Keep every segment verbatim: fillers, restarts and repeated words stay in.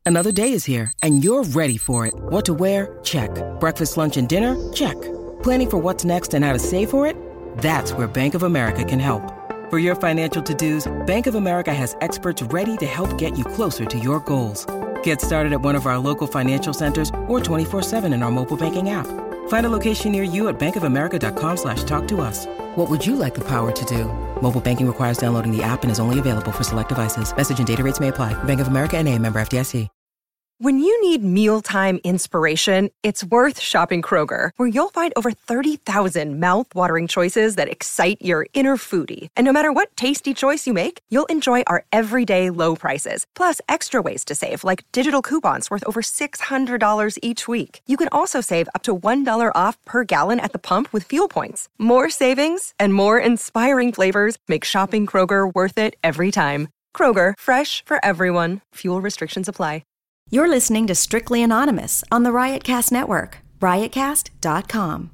Another day is here, and you're ready for it. What to wear? Check. Breakfast, lunch, and dinner? Check. Planning for what's next and how to save for it? That's where Bank of America can help. For your financial to-dos, Bank of America has experts ready to help get you closer to your goals. Get started at one of our local financial centers or twenty-four seven in our mobile banking app. Find a location near you at bankofamerica.com slash talk to us. What would you like the power to do? Mobile banking requires downloading the app and is only available for select devices. Message and data rates may apply. Bank of America N A, member F D I C. When you need mealtime inspiration, it's worth shopping Kroger, where you'll find over thirty thousand mouth-watering choices that excite your inner foodie. And no matter what tasty choice you make, you'll enjoy our everyday low prices, plus extra ways to save, like digital coupons worth over six hundred dollars each week. You can also save up to one dollar off per gallon at the pump with fuel points. More savings and more inspiring flavors make shopping Kroger worth it every time. Kroger, fresh for everyone. Fuel restrictions apply. You're listening to Strictly Anonymous on the Riotcast Network, riot cast dot com.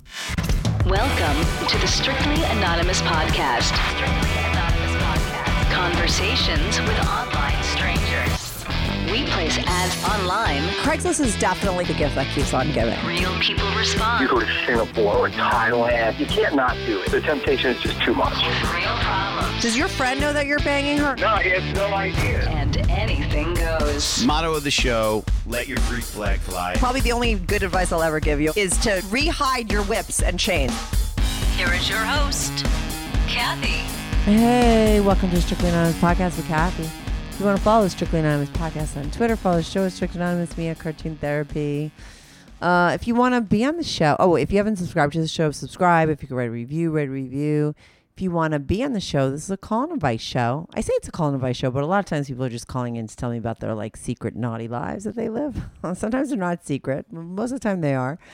Welcome to the Strictly Anonymous Podcast. Strictly Anonymous Podcast. Conversations with online strangers. We place ads online. Craigslist is definitely the gift that keeps on giving. Real people respond. You go to Singapore or Thailand, you can't not do it. The temptation is just too much. Real problems. Does your friend know that you're banging her? No, he has no idea. And anything goes. Motto of the show, let your Greek flag fly. Probably the only good advice I'll ever give you is to re-hide your whips and chains. Here is your host, Kathy. Hey, welcome to Strictly Anonymous Podcast with Kathy. If you want to follow the Strictly Anonymous Podcast on Twitter, follow the show at Strictly Anonymous, me at Cartoon Therapy. Uh, if you want to be on the show, oh, if you haven't subscribed to the show, subscribe. If you can write a review, write a review. If you want to be on the show, this is a call and advice show. I say it's a call and advice show, but a lot of times people are just calling in to tell me about their like secret naughty lives that they live. Sometimes they're not secret. Most of the time they are.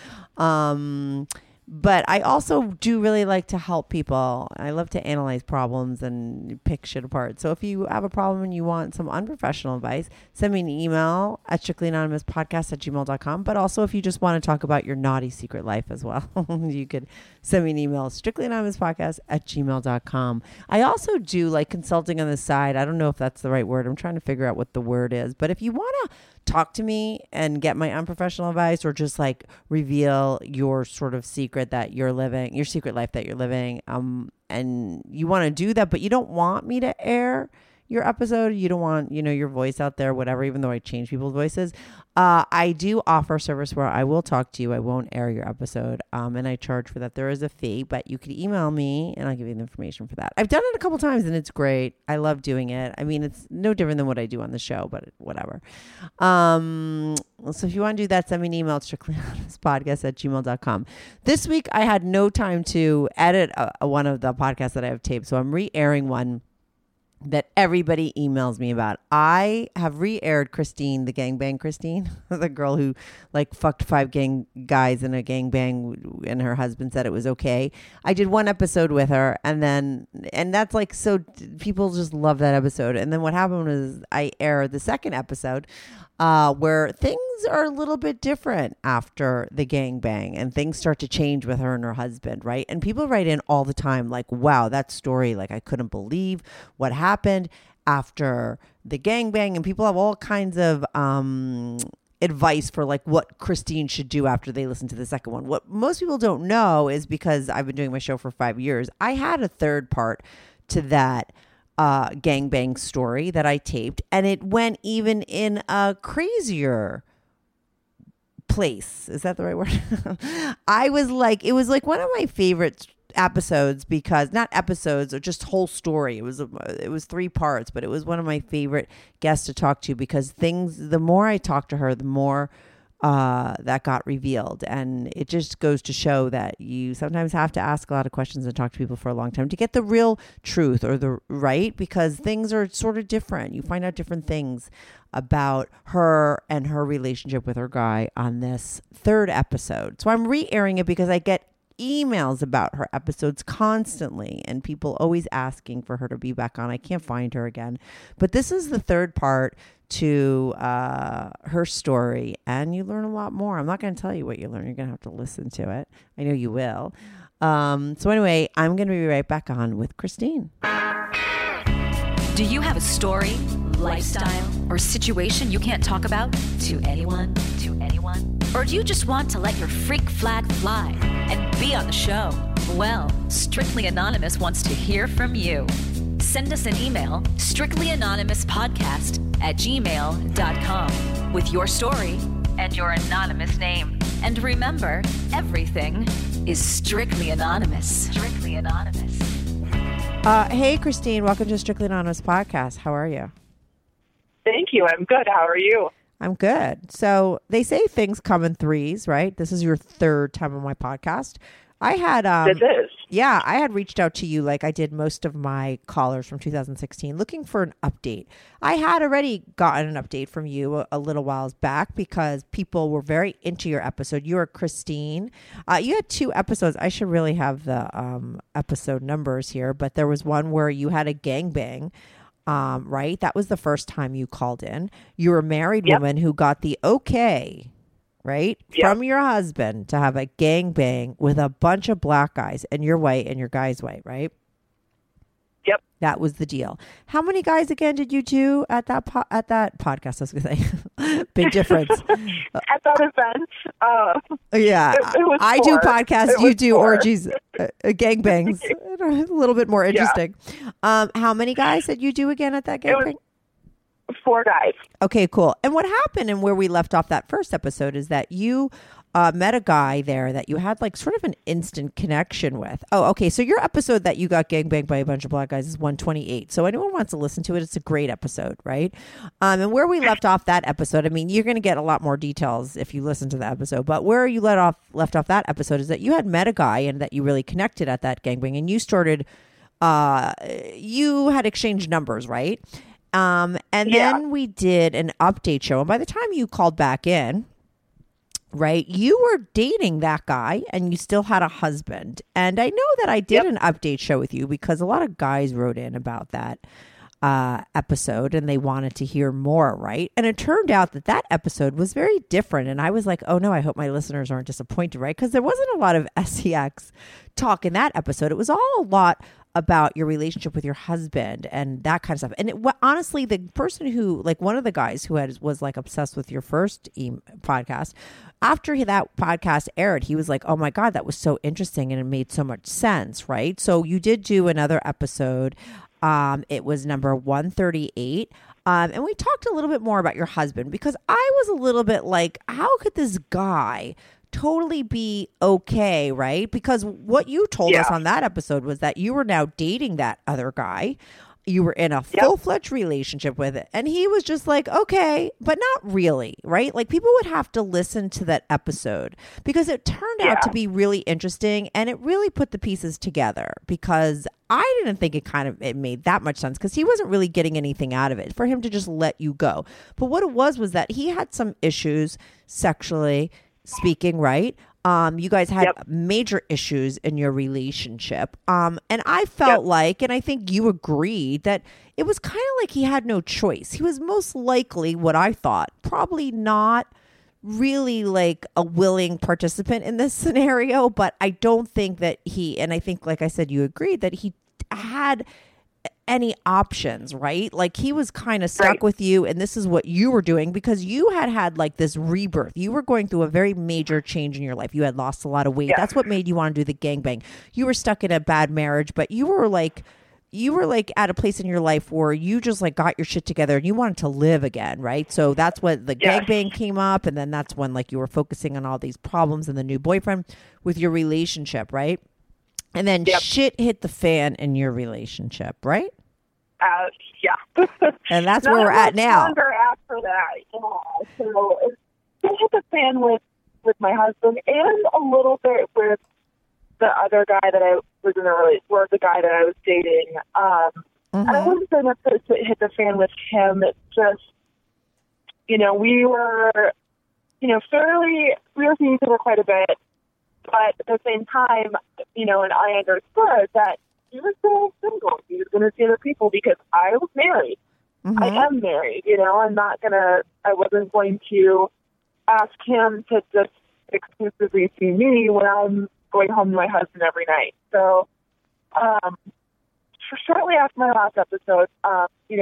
Um, but I also do really like to help people. I love to analyze problems and pick shit apart. So if you have a problem and you want some unprofessional advice, send me an email at strictly anonymous podcast at gmail dot com. But also if you just want to talk about your naughty secret life as well, you could send me an email, strictly anonymous podcast at gmail dot com. I also do like consulting on the side. I don't know if that's the right word. I'm trying to figure out what the word is. But if you want to talk to me and get my unprofessional advice, or just like reveal your sort of secret that you're living, your secret life that you're living, um, and you want to do that, but you don't want me to air your episode, you don't want, you know, your voice out there, whatever, even though I change people's voices, uh, I do offer a service where I will talk to you. I won't air your episode, um, and I charge for that. There is a fee, but you can email me and I'll give you the information for that. I've done it a couple times and it's great. I love doing it. I mean, it's no different than what I do on the show, but whatever. Um, so if you want to do that, send me an email at strictly anonymous podcast at gmail dot com. This week, I had no time to edit a, a, one of the podcasts that I have taped, so I'm re-airing one that everybody emails me about. I have re-aired Christine, the gangbang Christine, the girl who like fucked five gang guys in a gangbang and her husband said it was okay. I did one episode with her, and then, and that's like, so people just love that episode. And then what happened was I aired the second episode uh, where things are a little bit different after the gangbang and things start to change with her and her husband, right? And people write in all the time like, wow, that story, like I couldn't believe what happened after the gangbang. And people have all kinds of um, advice for like what Christine should do after they listen to the second one. What most people don't know is, because I've been doing my show for five years, I had a third part to that uh, gangbang story that I taped, and it went even in a crazier place. Is that the right word? I was like, it was like one of my favorite episodes, because not episodes or just whole story. It was, it was three parts, but it was one of my favorite guests to talk to, because things, the more I talked to her, the more uh, that got revealed. And it just goes to show that you sometimes have to ask a lot of questions and talk to people for a long time to get the real truth, or the right, because things are sort of different. You find out different things about her and her relationship with her guy on this third episode. So I'm re-airing it because I get emails about her episodes constantly, and people always asking for her to be back on. I can't find her again, but this is the third part to uh, her story, and you learn a lot more. I'm not going to tell you what you learn. You're going to have to listen to it. I know you will. Um, so anyway, I'm going to be right back on with Christine. Do you have a story, lifestyle, or situation you can't talk about to anyone? To anyone? Or do you just want to let your freak flag fly and be on the show? Well, Strictly Anonymous wants to hear from you. Send us an email, strictlyanonymouspodcast at gmail dot com, with your story and your anonymous name. And remember, everything is strictly anonymous. Strictly Anonymous. Uh, hey, Christine. Welcome to Strictly Anonymous Podcast. How are you? Thank you. I'm good. How are you? I'm good. So they say things come in threes, right? This is your third time on my podcast. I had, um, This is. yeah, I had reached out to you like I did most of my callers from two thousand sixteen looking for an update. I had already gotten an update from you a, a little whiles back because people were very into your episode. You were Christine. Uh, you had two episodes. I should really have the um, episode numbers here, but there was one where you had a gangbang. Um, right? That was the first time you called in. You were a married Yep. woman who got the okay, right? Yep. From your husband to have a gangbang with a bunch of black guys, and you're white and your guy's white, right? Yep. That was the deal. How many guys again did you do at that po- at that podcast? I was going to say, big difference. At that event, uh, Yeah, it, it was I four. do podcasts. It You was do four. orgies, uh, uh, gangbangs. A little bit more interesting. Um, how many guys did you do again at that It was gangbang? Four guys. Okay, cool. And what happened and where we left off that first episode is that you uh, met a guy there that you had like sort of an instant connection with. Oh, okay. So your episode that you got gangbanged by a bunch of black guys is one twenty-eight. So anyone wants to listen to it, it's a great episode, right? Um, and where we left off that episode, I mean, you're going to get a lot more details if you listen to the episode, but where you let off left off that episode is that you had met a guy and that you really connected at that gangbang and you started, uh, you had exchanged numbers, right? Um, and Yeah. then we did an update show. And by the time you called back in, right, you were dating that guy and you still had a husband. And I know that I did Yep. an update show with you because a lot of guys wrote in about that uh, episode and they wanted to hear more, right? And it turned out that that episode was very different. And I was like, oh no, I hope my listeners aren't disappointed, right? Because there wasn't a lot of S E X talk in that episode. It was all a lot about your relationship with your husband and that kind of stuff. And it, well, honestly, the person who, like one of the guys who had was like obsessed with your first e- podcast, after he, that podcast aired, he was like, oh my God, that was so interesting and it made so much sense, right? So you did do another episode. Um, it was number one thirty-eight. Um, and we talked a little bit more about your husband because I was a little bit like, how could this guy totally be okay, right? Because what you told Yeah. us on that episode was that you were now dating that other guy. You were in a Yep. full-fledged relationship with it. And he was just like, okay, but not really, right? Like people would have to listen to that episode because it turned Yeah. out to be really interesting and it really put the pieces together because I didn't think it kind of it made that much sense because he wasn't really getting anything out of it for him to just let you go. But what it was was that he had some issues sexually speaking, right? Um, you guys had Yep. major issues in your relationship. Um, and I felt Yep. like, and I think you agreed, that it was kind of like he had no choice. He was most likely, what I thought, probably not really like a willing participant in this scenario, but I don't think that he, and I think, like I said, you agreed that he had any options, right? Like he was kind of stuck Right. with you and this is what you were doing because you had had like this rebirth. You were going through a very major change in your life. You had lost a lot of weight. Yeah. That's what made you want to do the gangbang. You were stuck in a bad marriage, but you were like, you were like at a place in your life where you just like got your shit together and you wanted to live again, right? So that's what the Yes. gangbang came up. And then that's when like you were focusing on all these problems and the new boyfriend with your relationship, right? And then Yep. shit hit the fan in your relationship, right? Uh, yeah. And that's Not where we're at much now. longer after that. Yeah. So it it hit the fan with, with my husband and a little bit with the other guy that I was in a really, or the guy that I was dating. Um, Mhm. I wouldn't say much that it hit the fan with him. It's just, you know, we were, you know, fairly, we were seeing each other quite a bit. But at the same time, you know, and I understood that he was still single. He was going to see other people because I was married. Mhm. I am married, you know. I'm not going to, I wasn't going to ask him to just exclusively see me when I'm going home to my husband every night. So, um, shortly after my last episode, um, you know,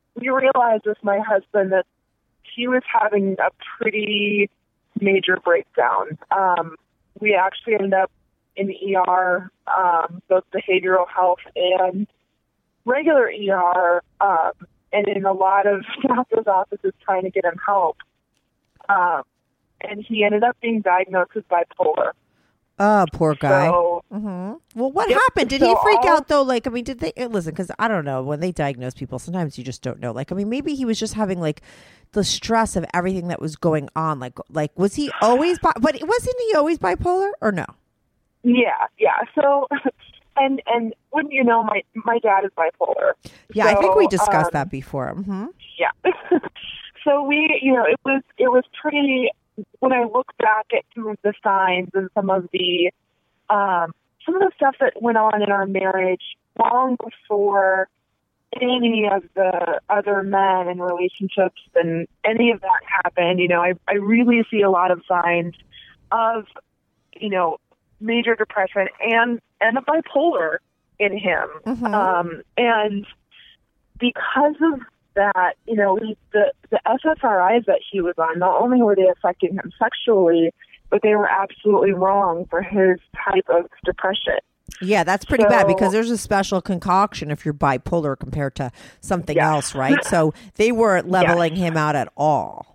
we realized with my husband that he was having a pretty major breakdown. Um, we actually ended up in the E R, um, both behavioral health and regular E R, um, and in a lot of doctors' offices trying to get him help. Um, and he ended up being diagnosed with bipolar. Oh, poor guy. So, mm-hmm. Well, what yep, happened? Did so he freak all, out, though? Like, I mean, did they... Listen, because I don't know. When they diagnose people, sometimes you just don't know. Like, I mean, maybe he was just having, like, the stress of everything that was going on. Like, like was he always... Bi- but wasn't he always bipolar, or no? Yeah, yeah. So, and and wouldn't you know, my, my dad is bipolar. Yeah, so, I think we discussed um, that before. Mm-hmm. Yeah. So we, you know, it was it was pretty... When I look back at some of the signs and some of the um, some of the stuff that went on in our marriage long before any of the other men and relationships and any of that happened, you know, I, I really see a lot of signs of, you know, major depression and, and a bipolar in him. Mm-hmm. Um, and because of that, you know, the, the S S R Is that he was on, not only were they affecting him sexually, but they were absolutely wrong for his type of depression. Yeah, that's pretty so, bad because there's a special concoction if you're bipolar compared to something yeah. else, right? So they weren't leveling yeah. him out at all.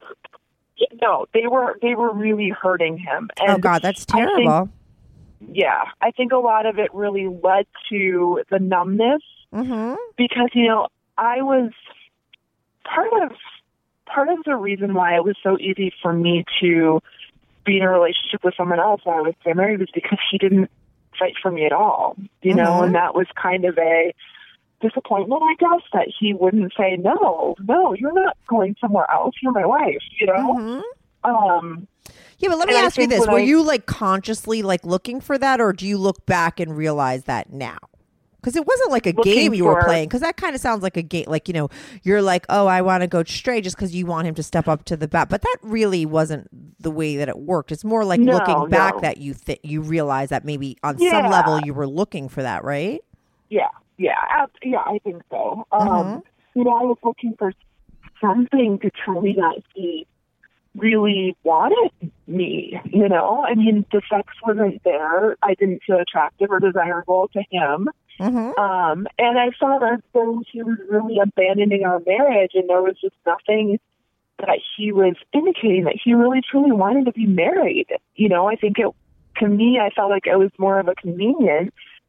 No, they were they were really hurting him. And oh, God, that's terrible. I think, yeah, I think a lot of it really led to the numbness mm-hmm. because, you know, I was part of part of the reason why it was so easy for me to be in a relationship with someone else when I was married was because he didn't fight for me at all, you know, mm-hmm. and that was kind of a disappointment, I guess, that he wouldn't say, no, no, you're not going somewhere else. You're my wife, you know? Mm-hmm. Um, yeah, but let me ask you this. Were I, you like consciously like looking for that, or do you look back and realize that now? Because it wasn't like a game you for, were playing. Because that kind of sounds like a game. Like, you know, you're like, oh, I want to go straight just because you want him to step up to the bat. But that really wasn't the way that it worked. It's more like no, looking back no. that you th- you realize that maybe on yeah. some level you were looking for that, right? Yeah, yeah, I, yeah. I think so. Um, mm-hmm. You know, I was looking for something to tell me that he really wanted me. You know, I mean, the sex wasn't there. I didn't feel attractive or desirable to him. Mm-hmm. Um, and I saw that he was really abandoning our marriage, and there was just nothing that he was indicating that he really truly wanted to be married. You know, I think it, to me, I felt like it was more of a convenience,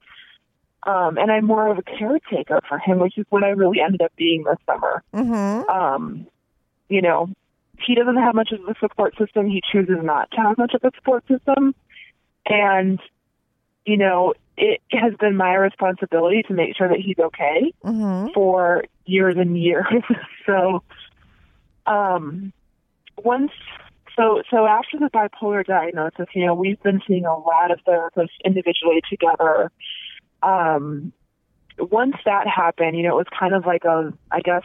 um, and I'm more of a caretaker for him, which is what I really ended up being this summer. Mm-hmm. Um, you know, he doesn't have much of a support system. He chooses not to have much of a support system, and you know, it has been my responsibility to make sure that he's okay mm-hmm. for years and years. so, um, once, so, so after the bipolar diagnosis, you know, we've been seeing a lot of therapists individually together. Um, once that happened, you know, it was kind of like a, I guess,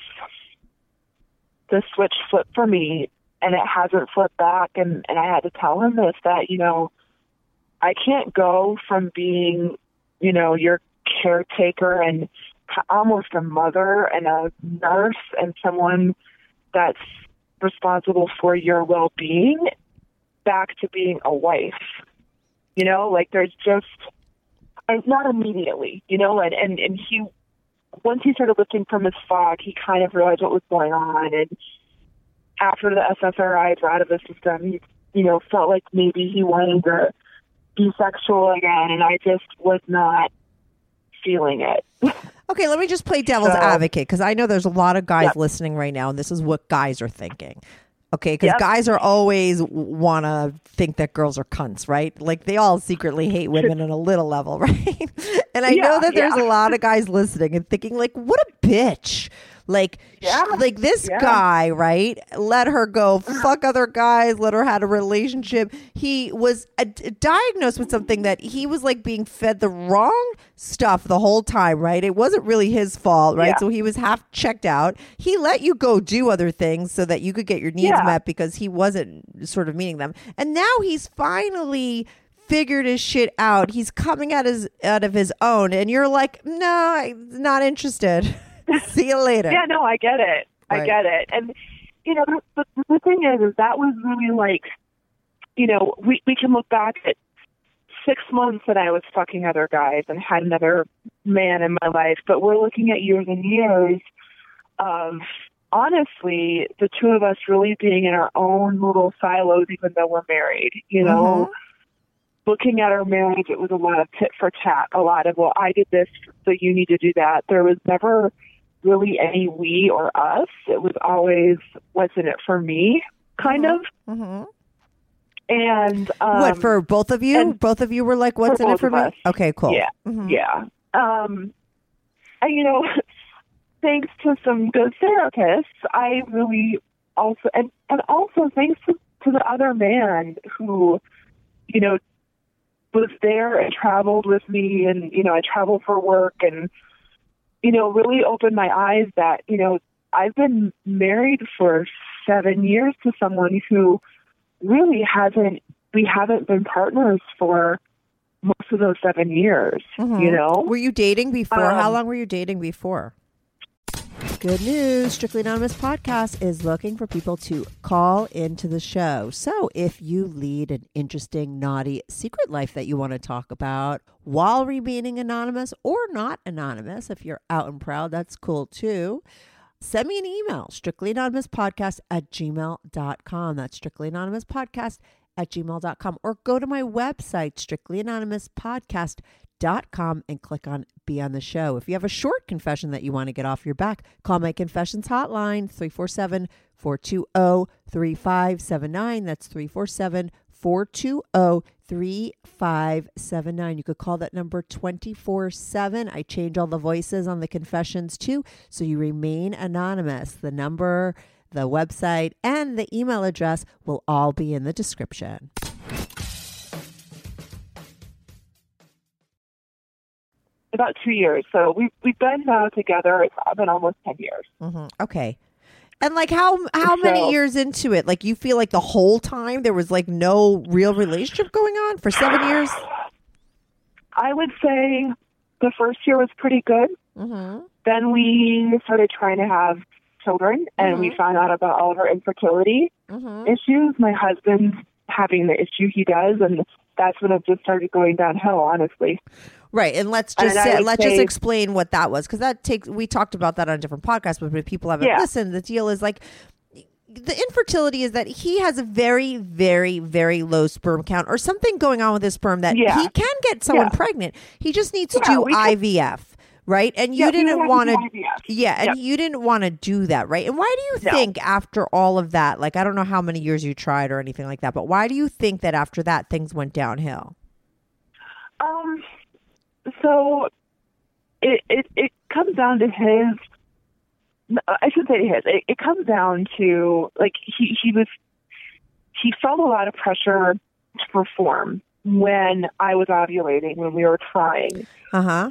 the switch flipped for me, and it hasn't flipped back. And, and I had to tell him this, that, you know, I can't go from being, you know, your caretaker and almost a mother and a nurse and someone that's responsible for your well-being back to being a wife. You know, like there's just, not immediately, you know, and, and, and he, once he started lifting from his fog, he kind of realized what was going on. And after the S S R Is were out of the system, he, you know, felt like maybe he wanted to be sexual again, and I just was not feeling it. Okay, let me just play devil's so, advocate, because I know there's a lot of guys yep. listening right now, and this is what guys are thinking. Okay, because yep. guys are always want to think that girls are cunts, right? Like they all secretly hate women on a little level, right? And I yeah, know that there's yeah. a lot of guys listening and thinking like, what a bitch. Like, yeah. sh- like this yeah. guy, right? Let her go fuck other guys, let her have a relationship. He was uh, diagnosed with something that he was like being fed the wrong stuff the whole time, right? It wasn't really his fault, right? Yeah. So he was half checked out. He let you go do other things so that you could get your needs yeah. met because he wasn't sort of meeting them. And now he's finally figured his shit out. He's coming out his out of his own, and you're like, no, I'm not interested. See you later. Yeah, no, I get it. Right. I get it. And, you know, the, the, the thing is, is that was really like, you know, we, we can look back at six months that I was fucking other guys and had another man in my life, but we're looking at years and years of, honestly, the two of us really being in our own little silos, even though we're married, you know? Mm-hmm. Looking at our marriage, it was a lot of tit for tat, a lot of, well, I did this, so you need to do that. There was never really any we or us. It was always, what's in it for me, kind mm-hmm. of. Mm-hmm. And um, what, for both of you? Both of you were like, what's in it for me? Us. Okay, cool. Yeah, mm-hmm. yeah. Um, and, you know, thanks to some good therapists, I really also, and, and also thanks to, to the other man who, you know, was there and traveled with me, and, you know, I traveled for work, and, you know, really opened my eyes that, you know, I've been married for seven years to someone who really hasn't, we haven't been partners for most of those seven years, mm-hmm. you know? Were you dating before? Um, How long were you dating before? Good news. Strictly Anonymous Podcast is looking for people to call into the show. So if you lead an interesting, naughty secret life that you want to talk about while remaining anonymous or not anonymous, if you're out and proud, that's cool too. Send me an email, strictlyanonymouspodcast at gmail dot com. That's strictlyanonymouspodcast at gmail dot com. Or go to my website, strictlyanonymouspodcast dot com, and click on Be on the Show. If you have a short confession that you want to get off your back, call my confessions hotline, three four seven, four two zero, three five seven nine. That's three four seven, four two zero, three five seven nine. You could call that number twenty-four seven. I change all the voices on the confessions too, so you remain anonymous. The number, the website, and the email address will all be in the description. About two years. So we've, we've been now together. It's been almost ten years. Mm-hmm. Okay. And like how how so, many years into it? Like you feel like the whole time there was like no real relationship going on for seven years? I would say the first year was pretty good. Mm-hmm. Then we started trying to have children, and mm-hmm. we found out about all of our infertility mm-hmm. issues. My husband's having the issue he does, and that's when it just started going downhill, honestly. Right, and let's just and say, let's say, just explain what that was, because that takes. We talked about that on a different podcast, but if people haven't yeah. listened, the deal is like the infertility is that he has a very, very, very low sperm count, or something going on with his sperm that yeah. he can get someone yeah. pregnant. He just needs to yeah, do can, I V F, right? And you yeah, didn't want to, yeah, and yep. you didn't want to do that, right? And why do you no. think after all of that, like I don't know how many years you tried or anything like that, but why do you think that after that things went downhill? Um. So it, it it comes down to his, I should say his, it, it comes down to, like, he, he was, he felt a lot of pressure to perform when I was ovulating, when we were trying. Uh-huh.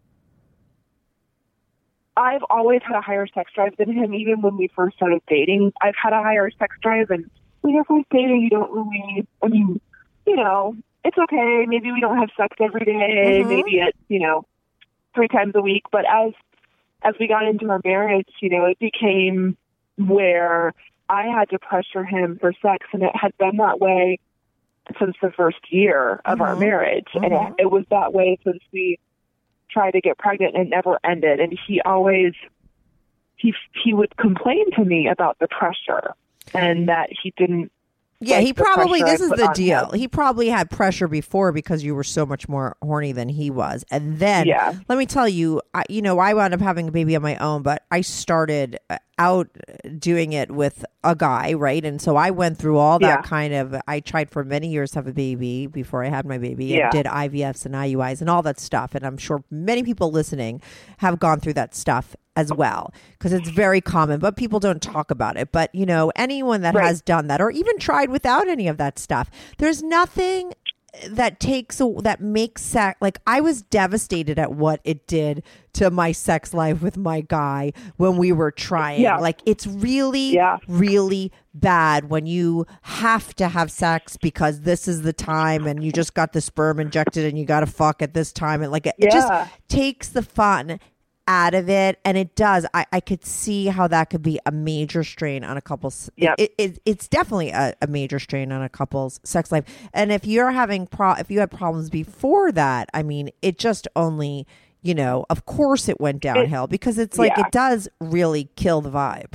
I've always had a higher sex drive than him, even when we first started dating. I've had a higher sex drive, and when you're first dating, you don't really, I mean, you know, it's okay. Maybe we don't have sex every day. Mm-hmm. Maybe it's, you know, three times a week. But as as we got into our marriage, you know, it became where I had to pressure him for sex, and it had been that way since the first year of mm-hmm. our marriage. Mm-hmm. And it, it was that way since we tried to get pregnant, and it never ended. And he always, he he would complain to me about the pressure and that he didn't. Yeah, like he probably, this is the deal. Him. He probably had pressure before because you were so much more horny than he was. And then, yeah. let me tell you, I, you know, I wound up having a baby on my own, but I started out doing it with a guy, right? And so I went through all that yeah. kind of, I tried for many years to have a baby before I had my baby yeah. and did I V Fs and I U Is and all that stuff. And I'm sure many people listening have gone through that stuff as well, because it's very common, but people don't talk about it. But, you know, anyone that right. has done that or even tried without any of that stuff, there's nothing that takes, a, that makes sex, like I was devastated at what it did to my sex life with my guy when we were trying. Yeah. Like it's really, yeah. really bad when you have to have sex because this is the time and you just got the sperm injected and you got to fuck at this time. And like it, yeah. it just takes the fun out of it, and it does. I, I could see how that could be a major strain on a couple's. Yep. It, it, it's definitely a, a major strain on a couple's sex life. And if you're having pro, if you had problems before that, I mean, it just only, you know, of course it went downhill it, because it's like yeah. it does really kill the vibe.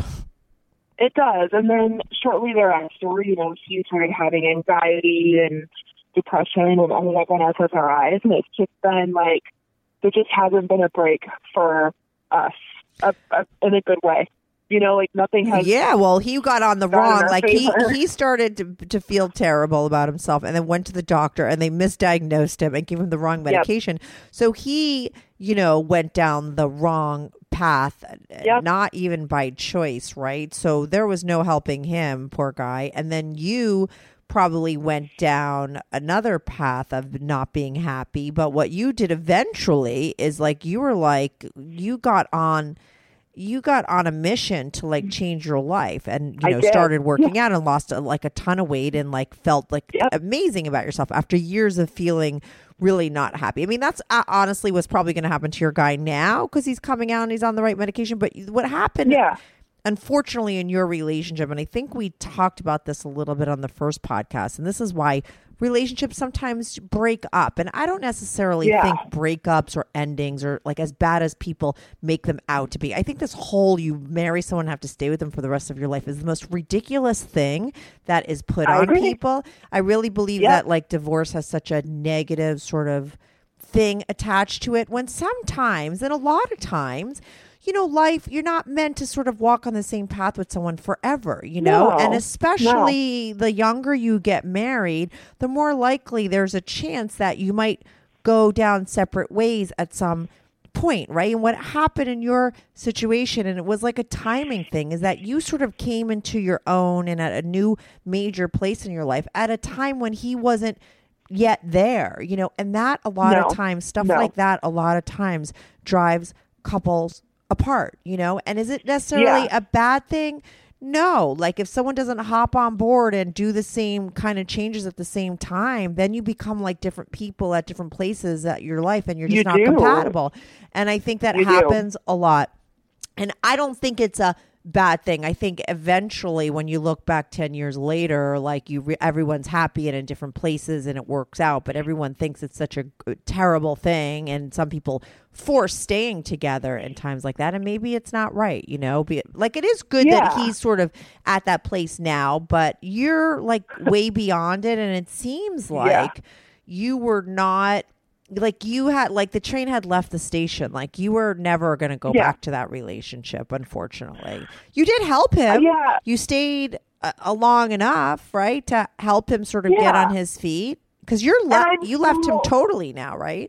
It does. And then shortly thereafter, you know, she started having anxiety and depression and ended up on S S R Is. And it's just been like, there just hasn't been a break for us a, a, in a good way. You know, like nothing has. Yeah, well, he got on the wrong. Like he, favor. he started to, to feel terrible about himself and then went to the doctor and they misdiagnosed him and gave him the wrong medication. Yep. So he, you know, went down the wrong path, yep. not even by choice, right? So there was no helping him, poor guy. And then you probably went down another path of not being happy. But what you did eventually is like you were like you got on you got on a mission to like change your life and you know started working yeah. out and lost a, like a ton of weight and like felt like yep. amazing about yourself after years of feeling really not happy. I mean, that's uh, honestly what's probably going to happen to your guy now because he's coming out and he's on the right medication. But what happened yeah. unfortunately in your relationship, and I think we talked about this a little bit on the first podcast, and this is why relationships sometimes break up. And I don't necessarily yeah. think breakups or endings are like as bad as people make them out to be. I think this whole you marry someone and have to stay with them for the rest of your life is the most ridiculous thing that is put I on agree. people. I really believe yeah. that like divorce has such a negative sort of thing attached to it when sometimes, and a lot of times, you know, life, you're not meant to sort of walk on the same path with someone forever, you know, no, and especially no. the younger you get married, the more likely there's a chance that you might go down separate ways at some point, right? And what happened in your situation, and it was like a timing thing, is that you sort of came into your own and at a new major place in your life at a time when he wasn't yet there, you know, and that a lot no, of times, stuff no. like that, a lot of times drives couples apart, you know, and is it necessarily yeah. a bad thing? No. Like if someone doesn't hop on board and do the same kind of changes at the same time, then you become like different people at different places at your life and you're just you not do. compatible. And I think that you happens do. a lot. And I don't think it's a bad thing. I think eventually when you look back ten years later, like you, re- everyone's happy and in different places and it works out, but everyone thinks it's such a g- terrible thing. And some people force staying together in times like that. And maybe it's not right, you know, Be, like it is good yeah. that he's sort of at that place now, but you're like way beyond it. And it seems like yeah. you were not like you had like the train had left the station. Like you were never going to go yeah. back to that relationship. Unfortunately, you did help him. Yeah. You stayed uh, long enough, right, to help him sort of yeah. get on his feet. Because you're le- you left so, him totally now, right?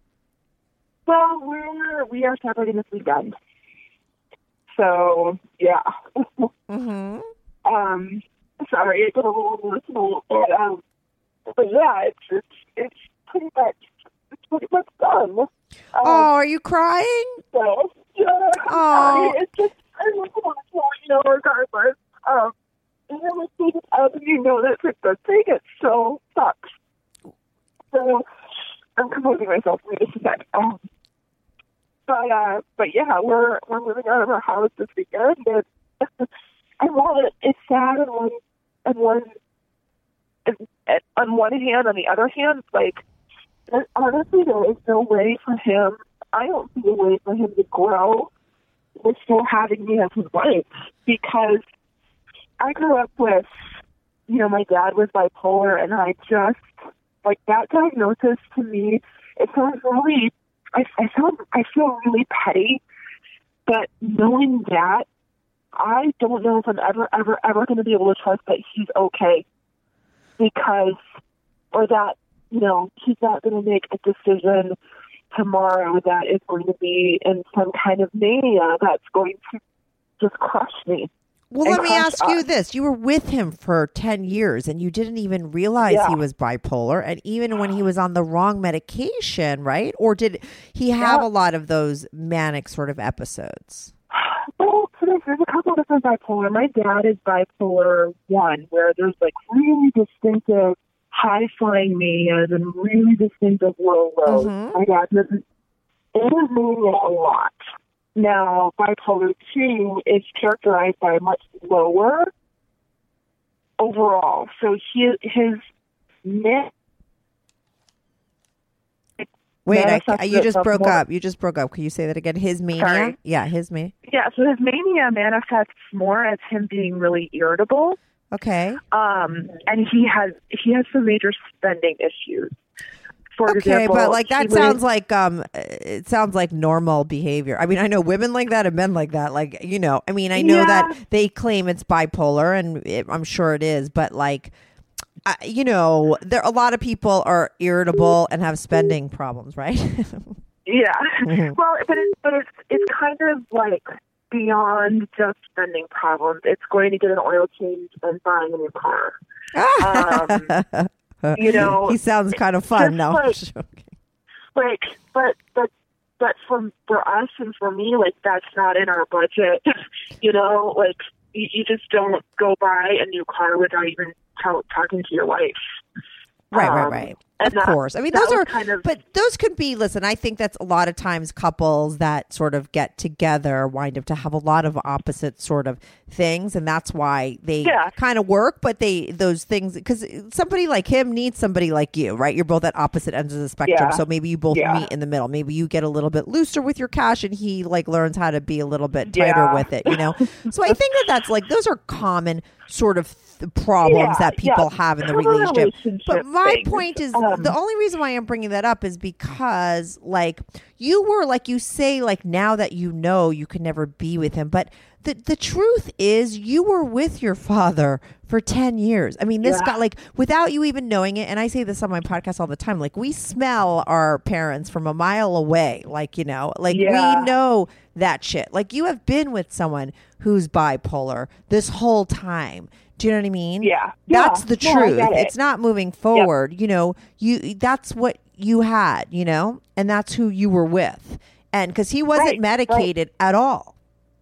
Well, we're we are separating this weekend. So yeah. mm-hmm. Um, sorry, it's a little emotional, but um, but yeah, it's it's it's pretty much. It's pretty much done. Um, oh, are you crying? So, yeah. Oh. It's just, I don't know, you know, regardless. Um, and it was just, as you know, that's a good thing. It so sucks. So, I'm composing myself for just a sec. Um, but, uh, but yeah, we're, we're moving out of our house this weekend. And, and while it, it's sad on one, on one, on one hand, on the other hand, like, and honestly, there is no way for him, I don't see a way for him to grow with still having me as his wife. Because I grew up with, you know, my dad was bipolar, and I just, like, that diagnosis to me, it sounds really, I, I, sound, I feel really petty. But knowing that, I don't know if I'm ever, ever, ever going to be able to trust that he's okay. Because, or that, you know, he's not going to make a decision tomorrow that is going to be in some kind of mania that's going to just crush me. Well, let me ask us. you this. You were with him for ten years and you didn't even realize yeah. he was bipolar. And even when he was on the wrong medication, right? Or did he have yeah. a lot of those manic sort of episodes? Well, there's, there's a couple of different bipolar. My dad is bipolar one, where there's like really distinctive high-flying manias and really distinctive low lows. Mm-hmm. My dad doesn't, it is mania a lot. Now, bipolar two is characterized by much lower overall. So he, his myth. Wait, I, you just broke more, up. You just broke up. Can you say that again? His mania? Sorry. Yeah, his mania. Yeah, so his mania manifests more as him being really irritable. Okay. Um, and he has he has some major spending issues. For okay, example, but like that would, sounds like um, it sounds like normal behavior. I mean, I know women like that and men like that. Like, you know, I mean, I know yeah. that they claim it's bipolar, and it, I'm sure it is. But like, uh, you know, there a lot of people are irritable and have spending problems, right? yeah. Mm-hmm. Well, but it's but it's it's kind of like beyond just spending problems. It's going to get an oil change and buying a new car. um, You know, he sounds kind of fun. No, like, like, but but but for for us and for me, like that's not in our budget. You know, like you, you just don't go buy a new car without even t- talking to your wife. Right, um, right, right. Of that, course. I mean, those are kind of, but those could be, listen, I think that's a lot of times couples that sort of get together wind up to have a lot of opposite sort of things. And that's why they yeah. kind of work. But they, those things, because somebody like him needs somebody like you, right? You're both at opposite ends of the spectrum. Yeah. So maybe you both yeah. meet in the middle. Maybe you get a little bit looser with your cash and he like learns how to be a little bit tighter yeah. with it, you know? So I think that that's like, those are common sort of th- problems yeah, that people yeah. have in the Common relationship. relationship But my things. point is, um, the only reason why I'm bringing that up is because, like, you were, like you say, like, now that you know you could never be with him. But the the truth is, you were with your father for ten years. I mean, this yeah. got, like, without you even knowing it, and I say this on my podcast all the time, like, we smell our parents from a mile away. Like, you know, like, yeah. we know that shit. Like, you have been with someone who's bipolar this whole time. Do you know what I mean? Yeah. That's yeah. the no, truth. it. It's not moving forward. Yep. You know, you that's what you had, you know, and that's who you were with. And because he wasn't right. medicated right. at all.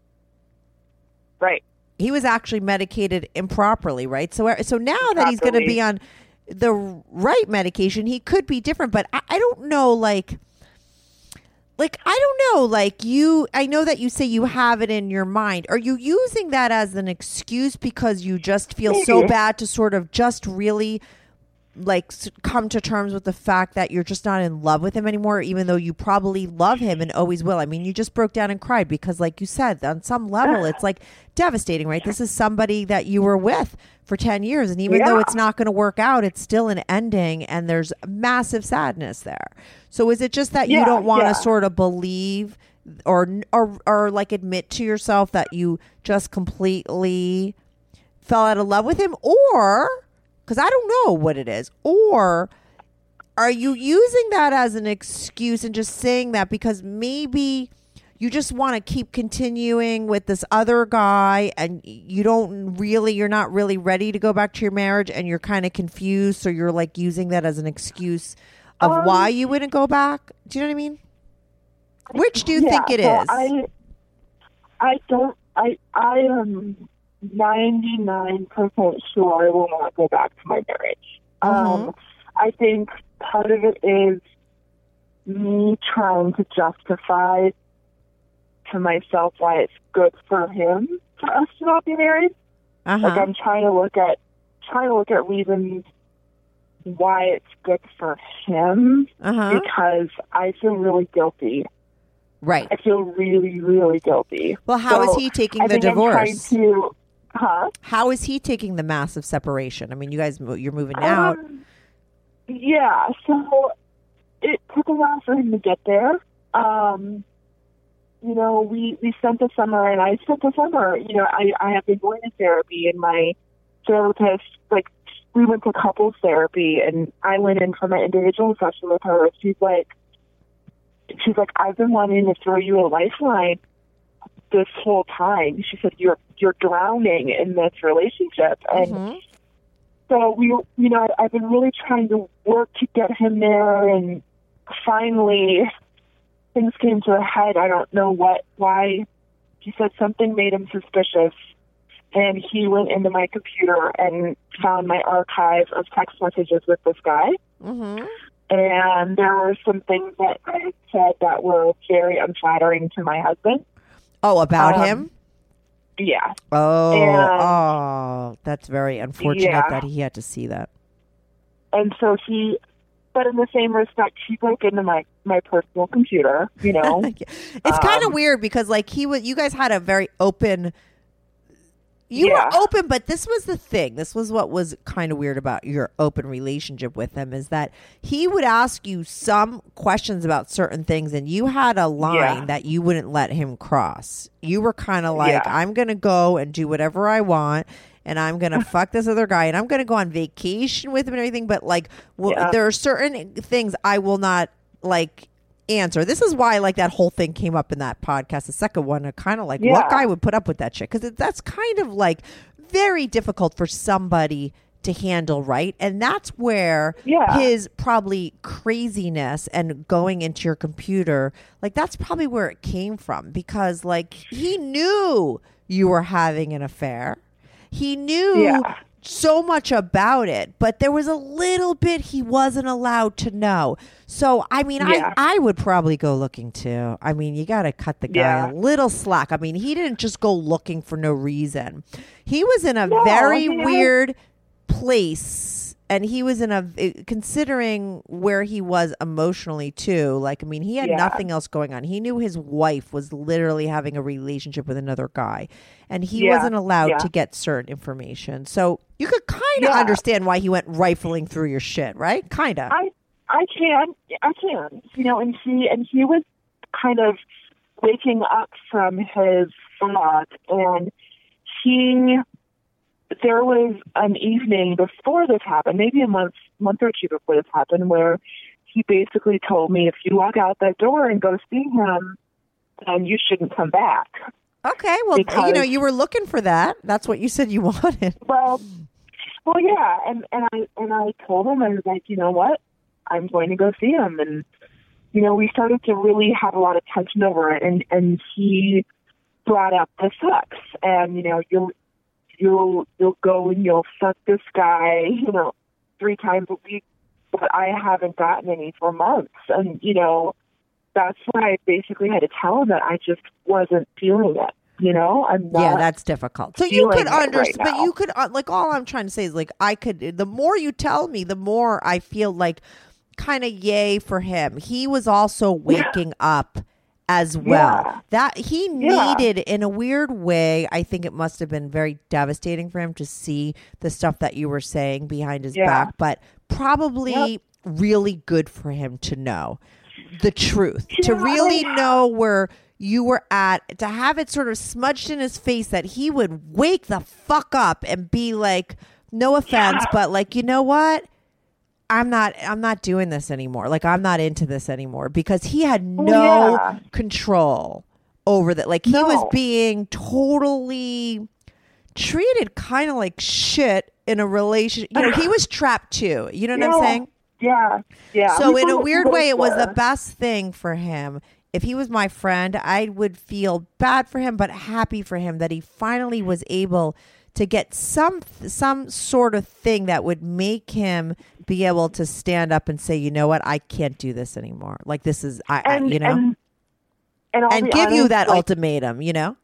Right. He was actually medicated improperly, right? So so now improperly. that he's going to be on the right medication, he could be different. But I, I don't know, like... Like, I don't know, like you, I know that you say you have it in your mind. Are you using that as an excuse because you just feel Maybe. so bad to sort of just really like come to terms with the fact that you're just not in love with him anymore, even though you probably love him and always will? I mean, you just broke down and cried because, like you said, on some level, it's like devastating, right? This is somebody that you were with for ten years. And even yeah. though it's not going to work out, it's still an ending and there's massive sadness there. So is it just that yeah, you don't want to yeah. sort of believe or, or, or like admit to yourself that you just completely fell out of love with him? Or, because I don't know what it is, or are you using that as an excuse and just saying that because maybe you just want to keep continuing with this other guy and you don't really, you're not really ready to go back to your marriage and you're kind of confused. So you're like using that as an excuse of um, why you wouldn't go back. Do you know what I mean? Which do you yeah, think it so is? I, I don't, I, I am ninety-nine percent sure I will not go back to my marriage. Mm-hmm. Um, I think part of it is me trying to justify to myself why it's good for him for us to not be married. Uh-huh. Like I'm trying to look at trying to look at reasons why it's good for him Uh-huh. because I feel really guilty. Right. I feel really, really guilty. Well, how so is he taking I the think divorce? I'm trying to, huh? How is he taking the massive separation? I mean, you guys, you're moving out. Um, yeah, so it took a while for him to get there. Um, you know, we, we spent the summer, and I spent the summer, you know, I, I have been going to therapy, and my therapist, like, we went to couples therapy, and I went in for my individual session with her. She's like, she's like, I've been wanting to throw you a lifeline this whole time. She said, you're you're drowning in this relationship. And Mm-hmm. so we, you know, I've been really trying to work to get him there, and finally things came to a head. I don't know what, why. He said something made him suspicious, and he went into my computer and found my archive of text messages with this guy. Mm-hmm. And there were some things that I had said that were very unflattering to my husband. Oh, about Um, him? Yeah. Oh, And- oh, that's very unfortunate Yeah. that he had to see that. And so he, but in the same respect, he broke into my, my personal computer, you know. It's kind of Um, weird because like he was, you guys had a very open, you Yeah. were open, but this was the thing. This was what was kind of weird about your open relationship with him is that he would ask you some questions about certain things and you had a line Yeah. that you wouldn't let him cross. You were kind of like, Yeah. I'm going to go and do whatever I want. And I'm going to fuck this other guy and I'm going to go on vacation with him and everything. But like, well, Yeah. there are certain things I will not like answer. This is why like that whole thing came up in that podcast, the second one, uh, kind of like what Yeah. guy would put up with that shit? Because that's kind of like very difficult for somebody to handle, right? And that's where Yeah. his probably craziness and going into your computer, like that's probably where it came from because like he knew you were having an affair. He knew Yeah. so much about it, but there was a little bit he wasn't allowed to know. So, I mean, Yeah. I, I would probably go looking too. I mean, you got to cut the guy Yeah. a little slack. I mean, he didn't just go looking for no reason. He was in a No, very he was- weird place, and he was in a, considering where he was emotionally too. Like, I mean, he had Yeah. nothing else going on. He knew his wife was literally having a relationship with another guy, and he Yeah. wasn't allowed Yeah. to get certain information. So you could kind of Yeah. understand why he went rifling through your shit, right? Kind of. I I can I can you know, and he and he was kind of waking up from his fog, and he there was an evening before this happened, maybe a month month or two before this happened, where he basically told me if you walk out that door and go see him, then you shouldn't come back. Okay, well, Because- you know, you were looking for that. That's what you said you wanted. Well, well, yeah, and and I and I told him, I was like, you know what, I'm going to go see him, and you know, we started to really have a lot of tension over it, and and he brought up the sex, and you know, you'll you'll you'll go and you'll fuck this guy, you know, three times a week, but I haven't gotten any for months, and you know, that's when I basically had to tell him that I just wasn't feeling it. You know, I'm not. Yeah, that's difficult. So you feeling could it right understand, but now. you could, uh, like, all I'm trying to say is, like, I could, the more you tell me, the more I feel like kind of yay for him. He was also waking up as well. Yeah. That he Yeah. needed, in a weird way, I think it must have been very devastating for him to see the stuff that you were saying behind his Yeah. back, but probably Yep. really good for him to know the truth, to Yeah, really like- know where you were at, to have it sort of smudged in his face that he would wake the fuck up and be like, no offense, Yeah. but like, you know what? I'm not I'm not doing this anymore. Like, I'm not into this anymore, because he had no yeah. control over that. Like, he was No. being totally treated kind of like shit in a relationship. You know, he was trapped too. You know what I'm Yeah. saying? Yeah, yeah. So We in a both- weird both way, it was the were. best thing for him. If he was my friend, I would feel bad for him, but happy for him that he finally was able to get some some sort of thing that would make him be able to stand up and say, you know what, I can't do this anymore. Like, this is, I, I and you know, and, and, I'll and be give you honest, that like, ultimatum, you know?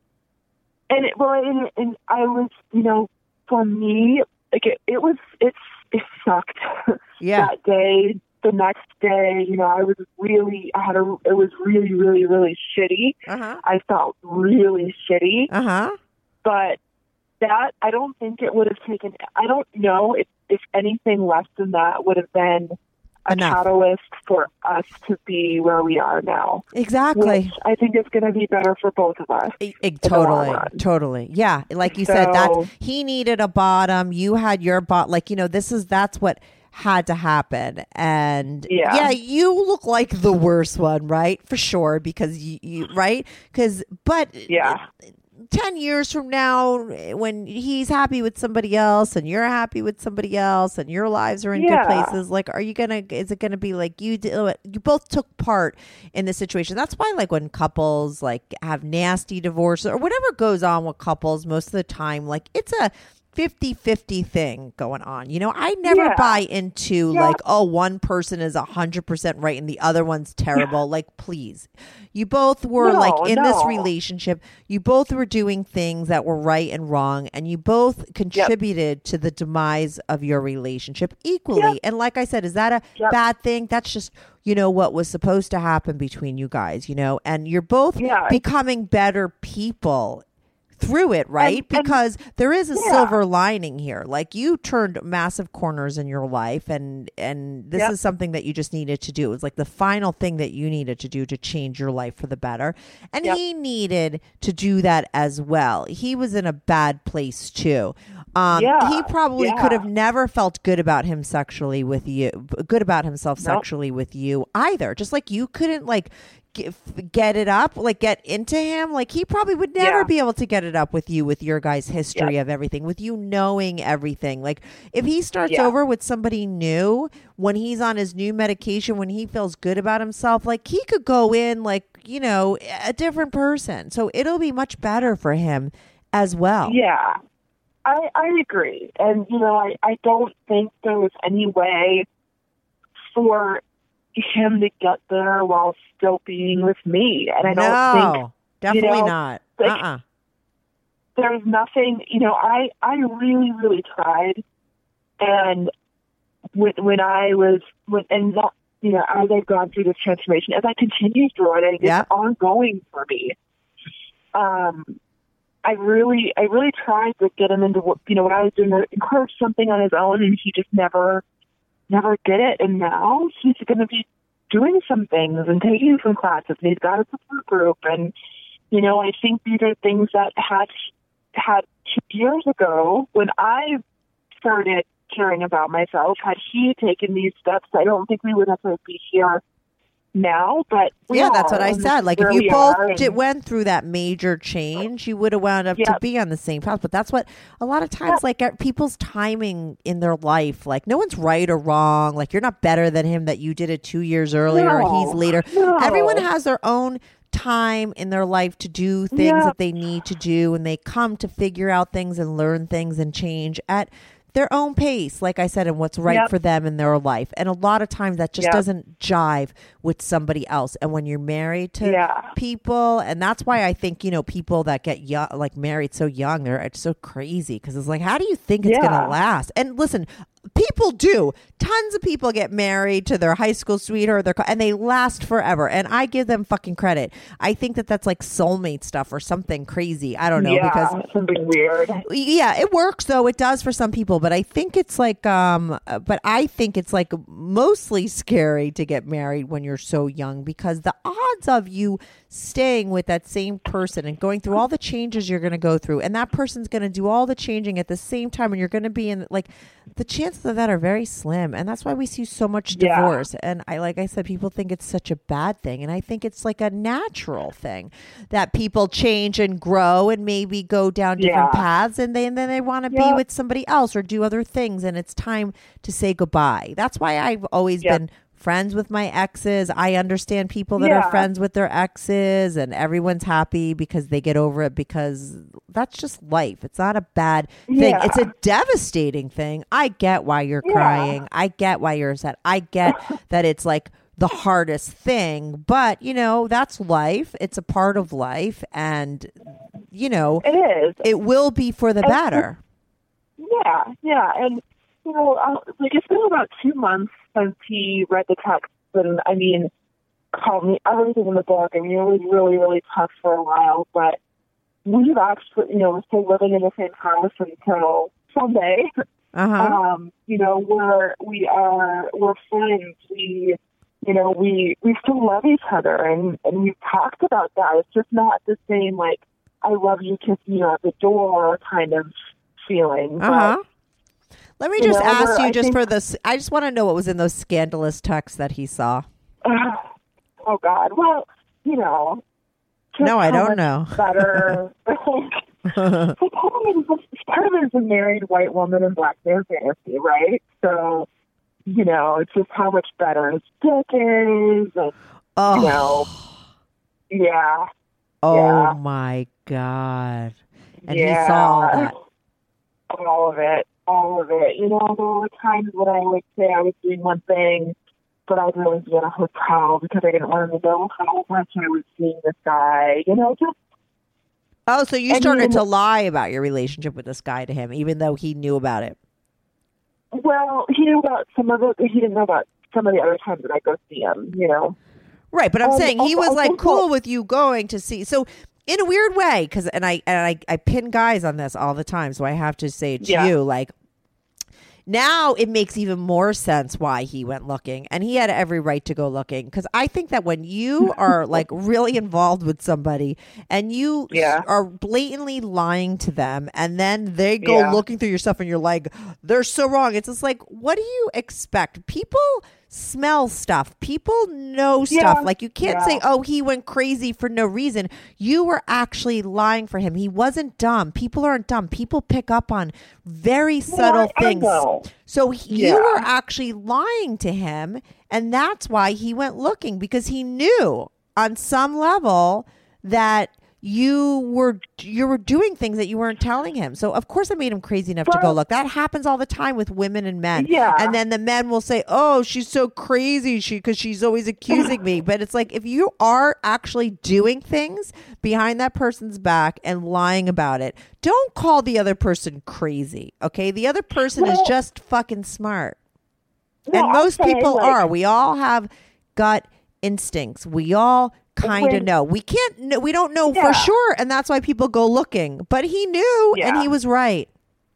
And it, well, and, and I was, you know, for me, like it, it was, it's, it sucked. Yeah. That day, the next day, you know, I was really, I had a, it was really, really, really shitty. Uh-huh. I felt really shitty. Uh-huh. But that, I don't think it would have taken, I don't know if, if anything less than that would have been a Enough. catalyst for us to be where we are now. Exactly. Which I think it's going to be better for both of us. It, it, in the long totally, run. totally. Yeah, like you said, that So- he needed a bottom. You had your bot. Like, you know, this is that's what had to happen. And Yeah. yeah, you look like the worst one, right? For sure, because you, you right? Because but Yeah. ten years from now, when he's happy with somebody else and you're happy with somebody else and your lives are in Yeah. good places, like, are you gonna, is it gonna be like you did, you both took part in the situation? That's why, like, when couples like have nasty divorces or whatever goes on with couples, most of the time, like, it's a, fifty-fifty thing going on. You know, I never Yeah. buy into Yeah. like, oh, one person is one hundred percent right and the other one's terrible. Like, please. You both were No, like in this no. relationship, you both were doing things that were right and wrong, and you both contributed to the demise of your relationship equally. Yep. And like I said, is that a Yep. bad thing? That's just, you know, what was supposed to happen between you guys, you know, and you're both Yeah. becoming better people through it, right? And- and- because there is a Yeah. silver lining here. Like, you turned massive corners in your life, and and this Yep. is something that you just needed to do. It was like the final thing that you needed to do to change your life for the better. And Yep. he needed to do that as well. He was in a bad place too. Um, Yeah. he probably Yeah. could have never felt good about him sexually with you, good about himself Nope. sexually with you either. Just like you couldn't like get, get it up, like get into him. Like, he probably would never Yeah. be able to get it up with you, with your guys' history Yep. of everything, with you knowing everything. Like, if he starts Yeah. over with somebody new when he's on his new medication, when he feels good about himself, like, he could go in like, you know, a different person. So it'll be much better for him as well. Yeah, I, I agree. And, you know, I, I don't think there was any way for him to get there while still being with me. And I don't no, think, definitely you know, not. like, uh-uh. there's nothing, you know, I, I really, really tried. And when, when I was, when, and not, you know, as I've gone through this transformation, as I continue through it, it's Yeah. ongoing for me. Um, I really, I really tried to get him into what, you know, what I was doing, to encourage something on his own, and he just never, never did it. And now he's going to be doing some things and taking some classes, and he's got a support group. And, you know, I think these are things that had, had two years ago when I started caring about myself, had he taken these steps, I don't think we would necessarily be here now, but we yeah, that's are, what I and this said. is Like, if where you we both are, and- did, went through that major change, you would have wound up to Yep. be on the same path. But that's what a lot of times, like, uh, people's timing in their life, like, no one's right or wrong. Like, you're not better than him that you did it two years earlier or No, he's later. no. Everyone has their own time in their life to do things Yep. that they need to do, and they come to figure out things and learn things and change at their own pace, like I said, and what's right Yep. for them in their life. And a lot of times that just Yep. doesn't jive with somebody else. And when you're married to Yeah. people, and that's why I think, you know, people that get young, like married so young, they're it's so crazy, because it's like, how do you think it's Yeah. going to last? And listen, people do. Tons of people get married to their high school sweetheart, their, and they last forever. And I give them fucking credit. I think that that's like soulmate stuff or something crazy. I don't know, yeah, because something weird. yeah, it works though. It does for some people, but I think it's like, um, uh, but I think it's like mostly scary to get married when you're so young, because the odds of you staying with that same person and going through all the changes you're going to go through, and that person's going to do all the changing at the same time, and you're going to be in, like, the chances of that are very slim. And that's why we see so much Yeah. divorce. And I, like I said, people think it's such a bad thing. And I think it's like a natural thing that people change and grow and maybe go down different Yeah. paths, and, they, and then they want to be Yep. with somebody else or do other things. And it's time to say goodbye. That's why I've always Yep. been friends with my exes. I understand people that are Yeah. friends with their exes, and everyone's happy because they get over it, because that's just life. It's not a bad thing. Yeah. It's a devastating thing. I get why you're Yeah. crying. I get why you're upset. I get that it's like the hardest thing, but you know, that's life. It's a part of life, and you know, It is. it will be for the And- better. Yeah, yeah. And, you know, uh, like, it's been about two months since he read the text, and, I mean, called me everything in the book. I mean, it was really, really tough for a while, but we've actually, you know, we're still living in the same house until Sunday. Uh-huh. Um, you know, we're, we are, we're friends. We, you know, we, we still love each other, and, and we've talked about that. It's just not the same, like, I love you, kiss you at the door kind of feeling. But, Uh-huh. Let me you just know, ask we're- you I just think- for this. I just want to know what was in those scandalous texts that he saw. oh God. Well, you know. just No, I how don't much know. Better. so part of it is part of it is a married white woman in black man fantasy, right? So, you know, it's just how much better his dick is, and Oh. you know, yeah. Oh Yeah. my God. And yeah. he saw all that. all of it, all of it. You know, there were times when I would say I was doing one thing, but I'd really be in a hotel because I didn't want him to know how much I was seeing this guy. You know, just. Oh, so you I started mean, to lie about your relationship with this guy to him, even though he knew about it. Well, he knew about some of it. He didn't know about some of the other times that I go see him, you know. Right, but I'm um, saying he also, was like also, cool with you going to see. So in a weird way, because and I and I, I pin guys on this all the time, so I have to say it to yeah. you, like. Now it makes even more sense why he went looking, and he had every right to go looking. Because I think that when you are like really involved with somebody and you yeah. are blatantly lying to them, and then they go yeah. looking through your stuff, and you're like, they're so wrong. It's just like, what do you expect? People smell stuff. People know stuff. Yeah. Like you can't yeah. say, oh, he went crazy for no reason. You were actually lying for him. He wasn't dumb. People aren't dumb. People pick up on very subtle yeah, things. So he, yeah. you were actually lying to him, and that's why he went looking, because he knew on some level that you were you were doing things that you weren't telling him. So of course I made him crazy enough well, to go look. That happens all the time with women and men. Yeah. And then the men will say, "Oh, she's so crazy, she because she's always accusing me." But it's like, if you are actually doing things behind that person's back and lying about it, don't call the other person crazy. Okay, the other person well, is just fucking smart. Well, and most okay, people like, are. We all have gut instincts. We all kind of know. We can't know, we don't know yeah. for sure, and that's why people go looking. But he knew, yeah. and he was right.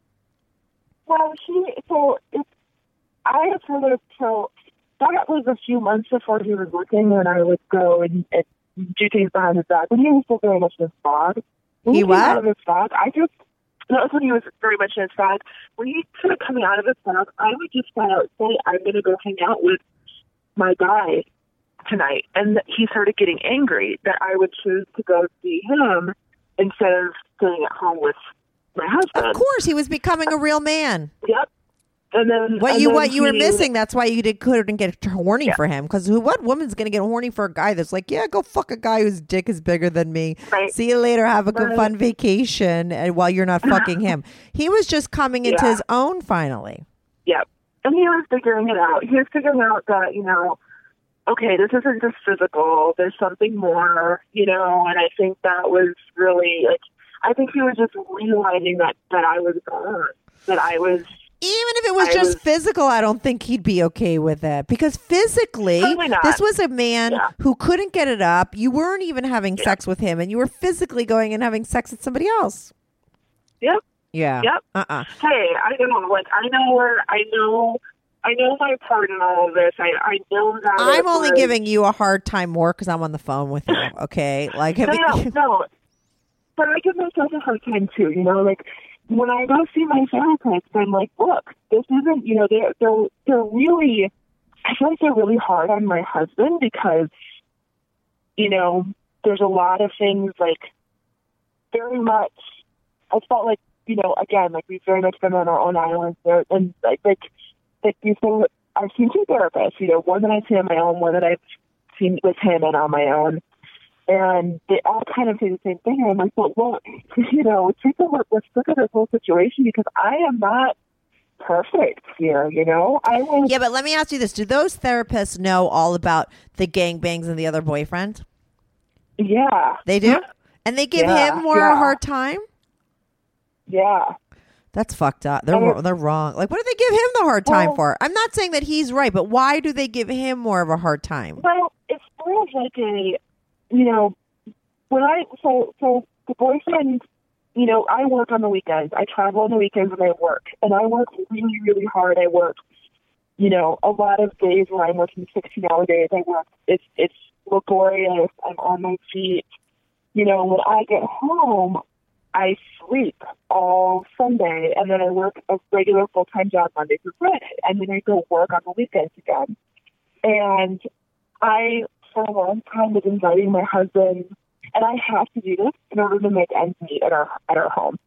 Well, he so it's I had heard it. So that was a few months before he was looking, and I would go and, and do things behind his back. When he was still very much in his fog. When he he what? Out of his fog, I just that was when he was very much in his fog. When he started coming out of his fog, I would just flat out say, "I'm going to go hang out with my guy tonight," and he started getting angry that I would choose to go see him instead of staying at home with my husband. Of course, he was becoming a real man. Yep. And then what and you then what you he, were missing. That's why you did couldn't get horny yeah. for him. Because what woman's gonna get horny for a guy that's like, yeah, go fuck a guy whose dick is bigger than me. Right. See you later. Have a good right. fun vacation. And while you're not fucking him, he was just coming into yeah. his own finally. Yep. And he was figuring it out. He was figuring out that you know. Okay, this isn't just physical. There's something more, you know, and I think that was really, like, I think he was just realizing that, that I was gone, that I was... Even if it was I just was, physical, I don't think he'd be okay with it. Because physically, this was a man yeah. who couldn't get it up. You weren't even having yeah. sex with him, and you were physically going and having sex with somebody else. Yep. Yeah. Yep. Uh-uh. Hey, I don't know, like, I know where, I know... I know my part in all of this. I, I know that. I'm only was, giving you a hard time more because I'm on the phone with you. Okay, like no, no, no. But I give myself a hard time too. You know, like when I go see my therapist, I'm like, look, this isn't. You know, they're they're they're really. I feel like they're really hard on my husband because, you know, there's a lot of things like very much. I felt like you know, again, like we've very much been on our own islands there, and like like. Like you said, I've seen two therapists, you know, one that I've seen on my own, one that I've seen with him and on my own. And they all kind of say the same thing. And I'm like, well, look, you know, take a look, let's look at this whole situation because I am not perfect here, you know? I was, yeah, but let me ask you this. Do those therapists know all about the gangbangs and the other boyfriend? Yeah. They do? And they give yeah, him more yeah. a hard time? Yeah. That's fucked up. They're wrong, they're wrong. Like, what do they give him the hard time well, for? I'm not saying that he's right, but why do they give him more of a hard time? Well, it's more of like a, you know, when I, so, so the boyfriend, you know, I work on the weekends. I travel on the weekends and I work. And I work really, really hard. I work, you know, a lot of days where I'm working sixteen-hour days. I work, it's, it's laborious. I'm on my feet. You know, when I get home, I sleep all Sunday, and then I work a regular full-time job Monday through Friday, and then I go work on the weekends again. And I, for a long time, was inviting my husband, and I have to do this in order to make ends meet at our at our home.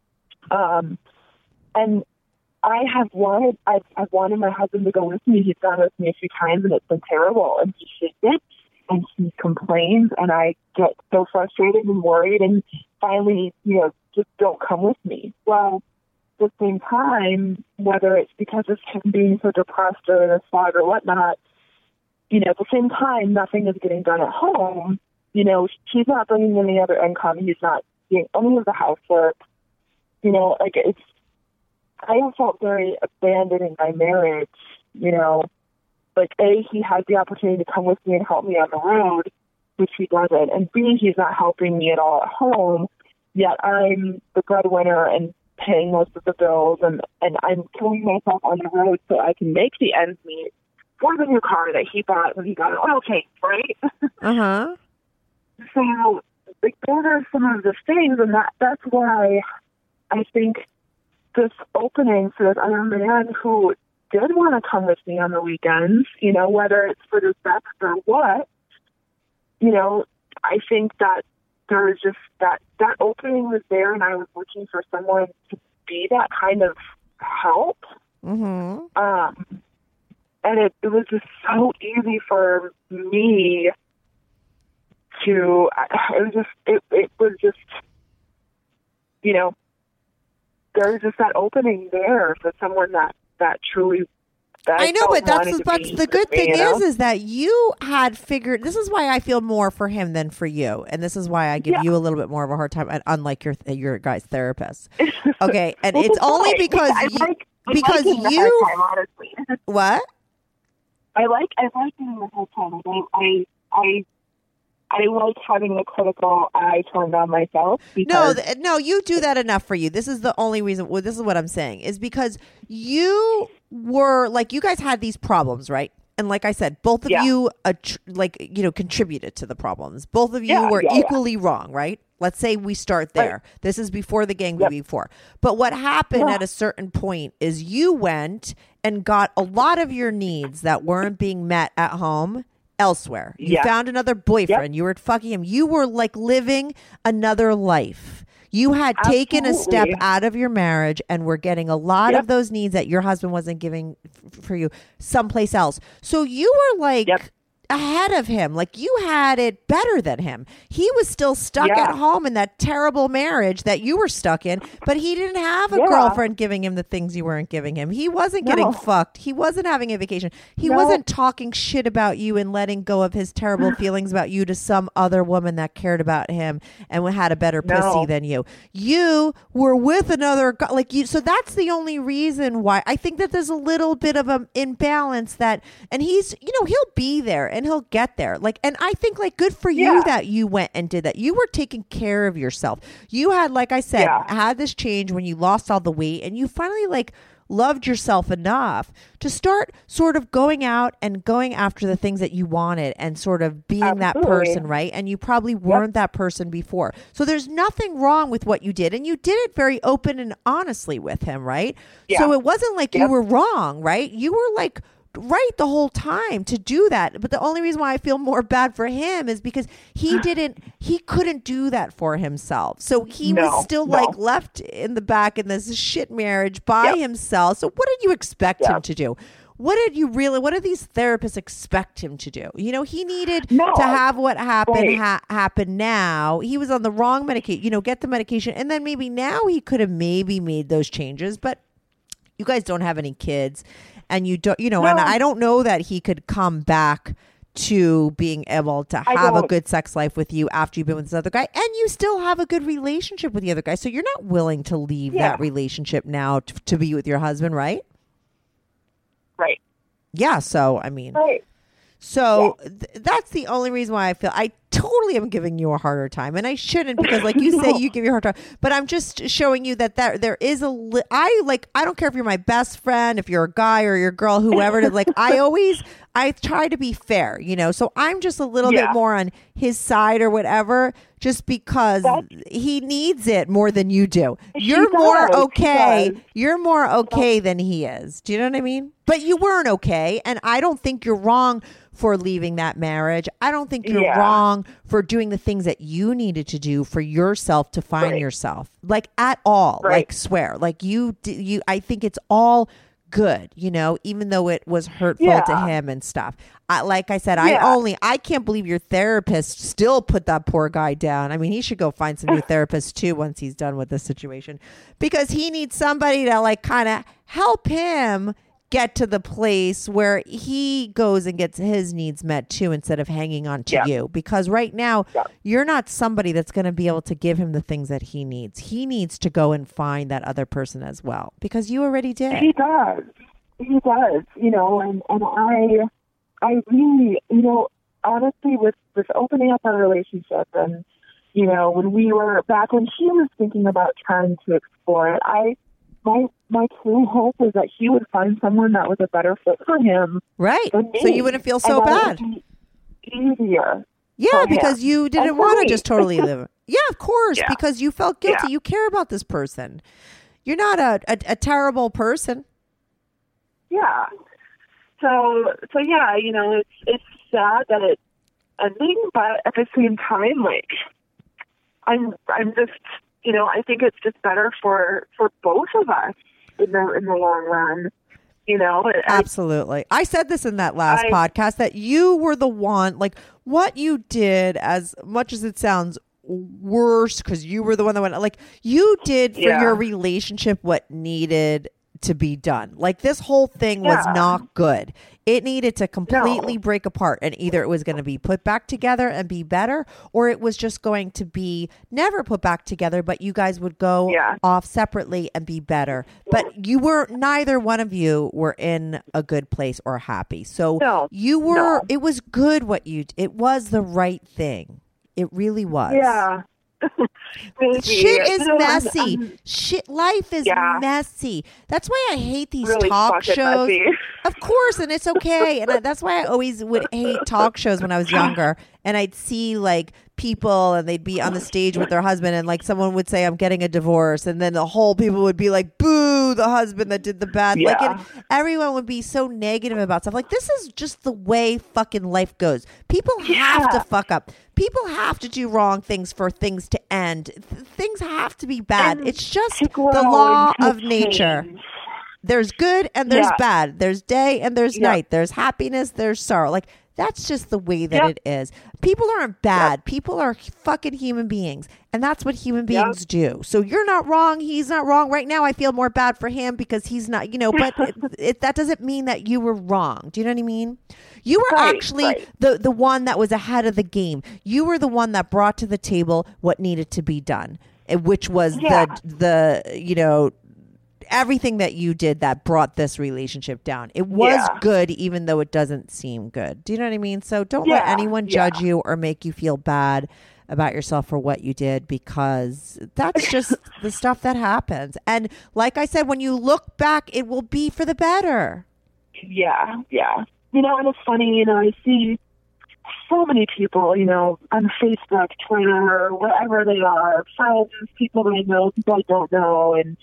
Um, and I have wanted, I've, I've wanted my husband to go with me. He's gone with me a few times, and it's been terrible, and he hates it. And he complains, and I get so frustrated and worried, and finally, you know, just don't come with me. Well, at the same time, whether it's because of him being so depressed or in a fog or whatnot, you know, at the same time, nothing is getting done at home. You know, he's not bringing any other income. He's not doing any of the housework. You know, like, it's, I have felt very abandoned in my marriage. You know, like, A, he has the opportunity to come with me and help me on the road, which he doesn't. And B, he's not helping me at all at home, yet I'm the breadwinner and paying most of the bills, and, and I'm killing myself on the road so I can make the ends meet for the new car that he bought when he got an oil change, right? Uh-huh. So, like, those are some of the things, and that that's why I think this opening for this other man who did want to come with me on the weekends, you know, whether it's for the sex or what, you know, I think that there was just that, that opening was there, and I was looking for someone to be that kind of help. Mm-hmm. Um, and it, it was just so easy for me to, it was just, it, it was just, you know, there was just that opening there for someone that, that truly, that I, I know, but that's, that's the good me, thing you know? is, is that you had figured, this is why I feel more for him than for you. And this is why I give yeah. you a little bit more of a hard time, unlike your, your guy's therapist. Okay. And well, it's only fine. because, I you, like, I because like you, time, honestly. What? I like, I like doing the whole time. I, I, I like having the critical eye turned on myself. No, th- no, you do that enough for you. This is the only reason. Well, this is what I'm saying is because you were like, you guys had these problems, right? And like I said, both of yeah. you, uh, tr- like, you know, contributed to the problems. Both of you yeah, were yeah, equally yeah. wrong, right? Let's say we start there. Right. This is before the gang yep. before. But what happened yeah. at a certain point is you went and got a lot of your needs that weren't being met at home elsewhere. You yeah. found another boyfriend. Yep. You were fucking him. You were like living another life. You had Absolutely. taken a step out of your marriage and were getting a lot yep. of those needs that your husband wasn't giving f- for you someplace else. So you were like yep. ahead of him. Like you had it better than him. He was still stuck yeah. at home in that terrible marriage that you were stuck in, but he didn't have a yeah. girlfriend giving him the things you weren't giving him. He wasn't no. getting fucked. He wasn't having a vacation. He no. wasn't talking shit about you and letting go of his terrible feelings about you to some other woman that cared about him and had a better no. pussy than you. You were with another guy, like you. So that's the only reason why I think that there's a little bit of an imbalance that, and he's, you know, he'll be there and he'll get there. Like, and I think like good for you yeah. that you went and did that. You were taking care of yourself. You had, like I said, yeah. had this change when you lost all the weight and you finally like loved yourself enough to start sort of going out and going after the things that you wanted and sort of being Absolutely. that person, right? And you probably weren't yep. that person before. So there's nothing wrong with what you did. And you did it very open and honestly with him, right? Yeah. So it wasn't like yep. you were wrong, right? You were like right the whole time to do that. But the only reason why I feel more bad for him is because he didn't, he couldn't do that for himself. So he no, was still no. like left in the back in this shit marriage by yep. himself. So what did you expect yep. him to do? What did you really, what did these therapists expect him to do? You know, he needed no. to have what happened right. ha- happen now. He was on the wrong medication, you know, get the medication. And then maybe now he could have maybe made those changes, but you guys don't have any kids. And you don't, you know, no. and I don't know that he could come back to being able to have a good sex life with you after you've been with this other guy, and you still have a good relationship with the other guy. So you're not willing to leave yeah. that relationship now t- to be with your husband, right? Right. Yeah. So, I mean, right. so yeah. th- that's the only reason why I feel I totally am giving you a harder time, and I shouldn't, because like you say, you give you a hard time, but I'm just showing you that that there is a li- I like I don't care if you're my best friend, if you're a guy or your girl, whoever it is, like I always I try to be fair, you know, so I'm just a little yeah. bit more on his side or whatever, just because That's, he needs it more than you do. You're does, more okay you're more okay than he is. Do you know what I mean? But you weren't okay, and I don't think you're wrong for leaving that marriage. I don't think you're yeah. wrong for doing the things that you needed to do for yourself to find right. yourself, like at all, right. like swear, like you, you, I think it's all good, you know, even though it was hurtful Yeah. to him and stuff. I, like I said, Yeah. I only, I can't believe your therapist still put that poor guy down. I mean, he should go find some new therapists too once he's done with this situation, because he needs somebody to like kind of help him get to the place where he goes and gets his needs met too, instead of hanging on to Yeah. you. Because right now, Yeah. you're not somebody that's going to be able to give him the things that he needs. He needs to go and find that other person as well, because you already did. He does. He does, you know, and, and I, I really, you know, honestly, with, with opening up our relationship and, you know, when we were back when he was thinking about trying to explore it, I, my, my true hope was that he would find someone that was a better fit for him. Right. than me. So you wouldn't feel so And that bad. would be easier. Yeah, for him. because you didn't And for want to me. just totally live. Yeah, of course, Yeah. because you felt guilty. Yeah. You care about this person. You're not a, a, a terrible person. Yeah. So, so yeah, you know, it's it's sad that it's ending, but at the same time, like, I'm I'm just, you know, I think it's just better for for both of us in the in the long run. You know, I- Absolutely. I said this in that last I- podcast that you were the one, like what you did, as much as it sounds worse, because you were the one that went, like you did for Yeah. your relationship what needed to be done. Like this whole thing was Yeah. not good. It needed to completely No. break apart, and either it was going to be put back together and be better, or it was just going to be never put back together, but you guys would go Yeah. off separately and be better. But you were, neither one of you were in a good place or happy. So No. you were, No. it was good what you, it was the right thing. It really was. Yeah. Maybe. Shit is You know, I'm- messy. I'm Shit, life is Yeah. messy. That's why I hate these Really talk fucking shows. messy. Of course, and it's okay. And I, that's why I always would hate talk shows when I was younger. And I'd see like people, and they'd be on the stage with their husband, and like someone would say, "I'm getting a divorce," and then the whole people would be like, "Boo, the husband that did the bad." Like, Yeah. and everyone would be so negative about stuff. Like, this is just the way fucking life goes. People have to Yeah. fuck up. People have to do wrong things for things to end. Th- things have to be bad. And it's just to grow the law and to of nature. change. There's good and there's Yeah. bad. There's day and there's Yeah. night. There's happiness, there's sorrow. Like, that's just the way that Yep. it is. People aren't bad. People are fucking human beings. And that's what human Yep. beings do. So you're not wrong. He's not wrong. Right now, I feel more bad for him because he's not, you know, but it, it, that doesn't mean that you were wrong. Do you know what I mean? You were Right, actually right. the, the one that was ahead of the game. You were the one that brought to the table what needed to be done, eh, which was Yeah. the, the, you know, everything that you did that brought this relationship down. It was Yeah. good, even though it doesn't seem good. Do you know what I mean? So don't let Yeah, anyone yeah. judge you or make you feel bad about yourself for what you did, because that's just the stuff that happens. And like I said, when you look back, it will be for the better. Yeah, yeah. You know, and it's funny, you know, I see so many people, you know, on Facebook, Twitter, wherever they are, friends, people that I know, people I don't know, and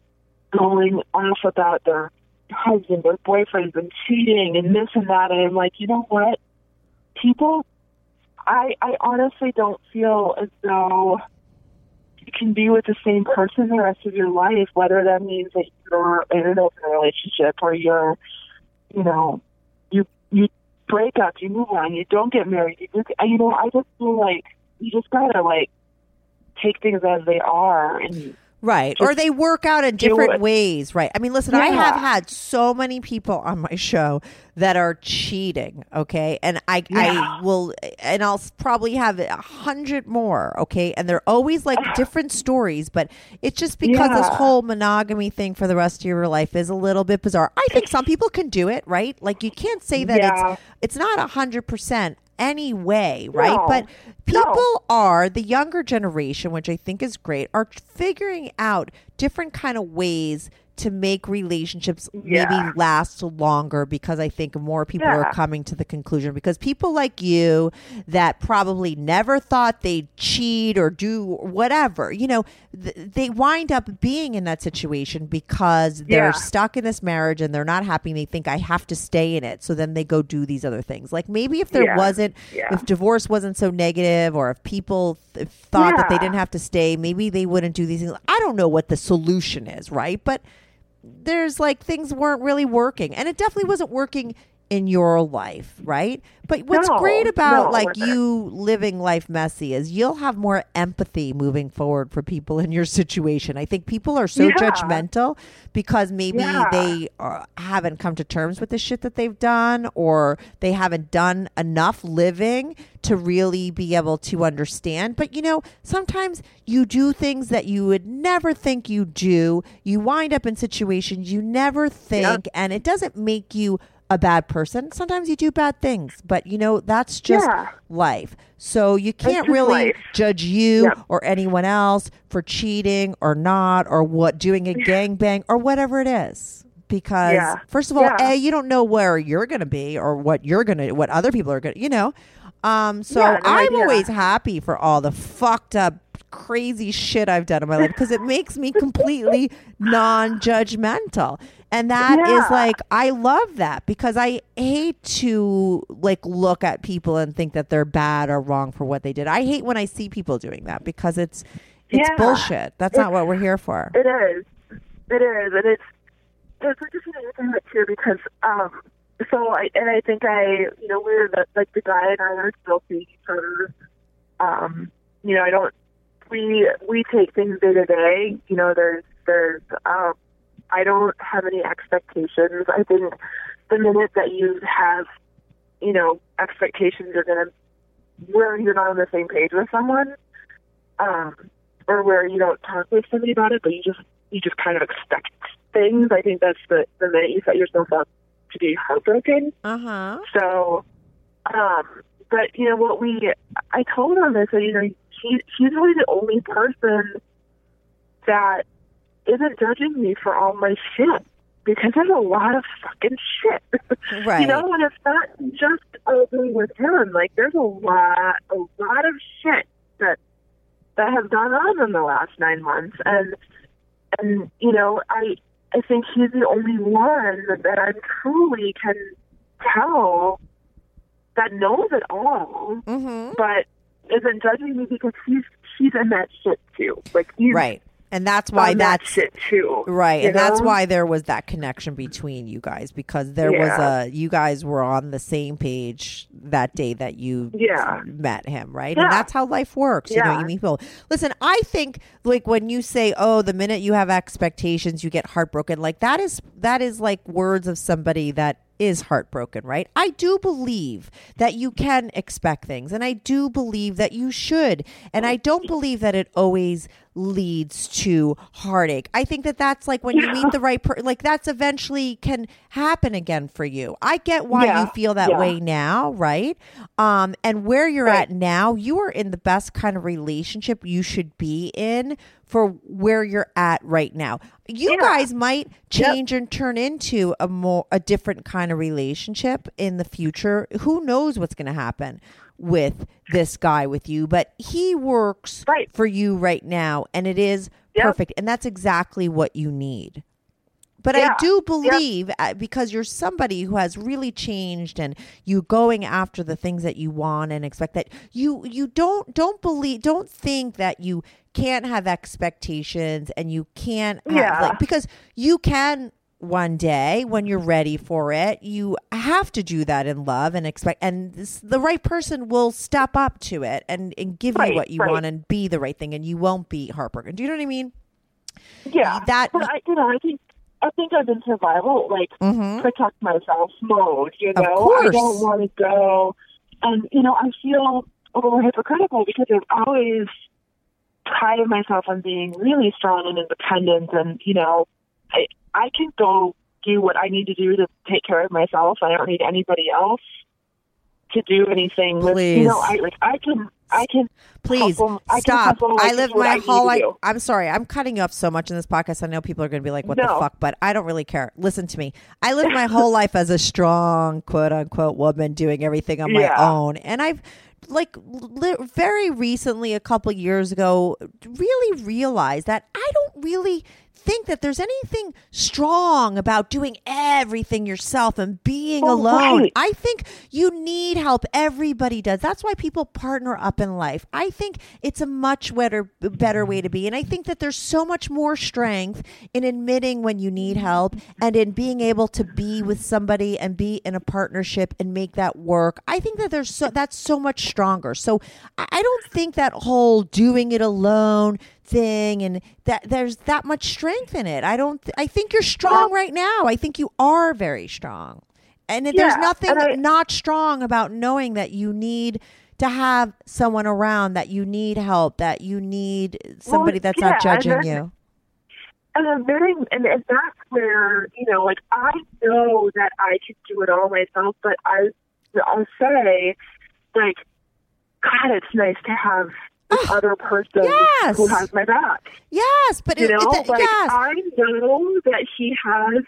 going off about their husband or boyfriends and cheating and this and that. And I'm like, you know what? People, I, I honestly don't feel as though you can be with the same person the rest of your life, whether that means that you're in an open relationship or you're, you know, you you break up, you move on, you don't get married. You, just, you know, I just feel like you just gotta like take things as they are and. Right. Or they work out in do different it. ways. Right. I mean, listen, I Yeah. have had so many people on my show that are cheating. Okay. And I, Yeah. I will, and I'll s- probably have a hundred more. Okay. And they're always like different stories, but it's just because this Yeah. whole monogamy thing for the rest of your life is a little bit bizarre. I think some people can do it, right? Like you can't say that Yeah. it's, it's not a hundred percent anyway, right? No. But people No. are, the younger generation, which I think is great, are figuring out different kind of ways to make relationships Yeah. maybe last longer, because I think more people are Yeah. coming to the conclusion, because people like you that probably never thought they'd cheat or do whatever, you know, th- they wind up being in that situation because they're Yeah. stuck in this marriage and they're not happy and they think I have to stay in it. So then they go do these other things. Like maybe if there Yeah. wasn't, Yeah. if divorce wasn't so negative, or if people th- thought that they Yeah. didn't have to stay, maybe they wouldn't do these things. I don't know what the solution is, right? But there's like things weren't really working, and it definitely wasn't working in your life, right? But what's No, great about no, like it wasn't. you living life messy is you'll have more empathy moving forward for people in your situation. I think people are so Yeah. judgmental because maybe Yeah. they uh, haven't come to terms with the shit that they've done, or they haven't done enough living to really be able to understand. But you know, sometimes you do things that you would never think you do. You wind up in situations you never think, Yep. and it doesn't make you a bad person. Sometimes you do bad things, but you know, that's just Yeah. life. So you can't just really life. judge you Yep. or anyone else for cheating or not, or what, doing a gangbang or whatever it is. Because Yeah. first of all, Yeah. A, you don't know where you're going to be or what you're going to, what other people are going to, you know? Um, so Yeah, no I'm idea. always happy for all the fucked up, crazy shit I've done in my life because it makes me completely non-judgmental. And that is Yeah. like, I love that because I hate to like look at people and think that they're bad or wrong for what they did. I hate when I see people doing that because it's it's Yeah. bullshit. That's not what we're here for. It is. It is, and it's it's interesting that you say that too because um. So I and I think I you know we're the, like the guy and I are still seeing each other. Um, you know I don't we we take things day to day. You know there's there's um. I don't have any expectations. I think the minute that you have, you know, expectations, you're going to, where you're not on the same page with someone, um, or where you don't talk with somebody about it, but you just, you just kind of expect things. I think that's the, the minute you set yourself up to be heartbroken. Uh-huh. So, um, but, you know, what we, I told him, I said, you know, he, he's really the only person that isn't judging me for all my shit, because there's a lot of fucking shit. Right. You know, and it's not just over with him. Like, there's a lot, a lot of shit that that has gone on in the last nine months, and and you know, I I think he's the only one that I truly can tell that knows it all, Mm-hmm. but isn't judging me because he's he's in that shit too. Like, he's Right. And that's why on that that's shit too. right. you And that's know? why there was that connection between you guys, because there Yeah. was a, you guys were on the same page that day that you Yeah. met him, right? Yeah. And that's how life works. You know, Yeah. you meet people. Listen, I think like when you say, oh, the minute you have expectations, you get heartbroken, like that is, that is like words of somebody that is heartbroken, right? I do believe that you can expect things, and I do believe that you should, and I don't believe that it always leads to heartache. I think that that's like when you meet the right person, like that's eventually can happen again for you. I get why Yeah. you feel that Yeah. way now, right? Um, and where you're Right. at now, you are in the best kind of relationship you should be in for where you're at right now. You Yeah. guys might change and turn into a more a different kind of relationship in the future. Who knows what's going to happen with this guy with you, but he works Right. for you right now, and it is Yep. perfect, and that's exactly what you need. But I Yeah. do believe uh, because you're somebody who has really changed, and you going after the things that you want and expect, that you you don't don't believe don't think that you can't have expectations and you can't have, Yeah. like, because you can one day when you're ready for it. You have to do that in love and expect, and this, the right person will step up to it and, and give Right, you what you right. want and be the right thing, and you won't be heartbroken. Do you know what I mean? Yeah. That- but I, you know, I think I think I'm in survival, like Mhm. protect myself mode. You Of know, course. I don't want to go, and you know, I feel a little hypocritical because I've always prided myself on being really strong and independent, and you know, I I can go do what I need to do to take care of myself. I don't need anybody else to do anything. With, Please. you know, I like I can I can Please hustle- I can stop. hustle, I can live do what my need whole to life. do. I'm sorry. I'm cutting you off so much in this podcast. I know people are going to be like, what the No. fuck? But I don't really care. Listen to me. I lived my whole life as a strong, quote unquote, woman doing everything on my Yeah. own. And I've, like, li- very recently, a couple of years ago, really realized that I don't really think that there's anything strong about doing everything yourself and being Oh, alone. right. I think you need help. Everybody does. That's why people partner up in life. I think it's a much better, better way to be. And I think that there's so much more strength in admitting when you need help and in being able to be with somebody and be in a partnership and make that work. I think that there's so, that's so much stronger. So I I don't think that whole doing it alone thing and that there's that much strength in it. I don't, th- I think you're strong right now. I think you are very strong. And Yeah, there's nothing and I- not strong about knowing that you need to have someone around, that you need help, that you need somebody Well, that's yeah, not and judging then- you. And I'm very, and, and that's where, you know, like, I know that I can do it all myself, but I, I'll say, like, God, it's nice to have this other person yes. who has my back. Yes, but You it, know, it, like, yes. I know that he has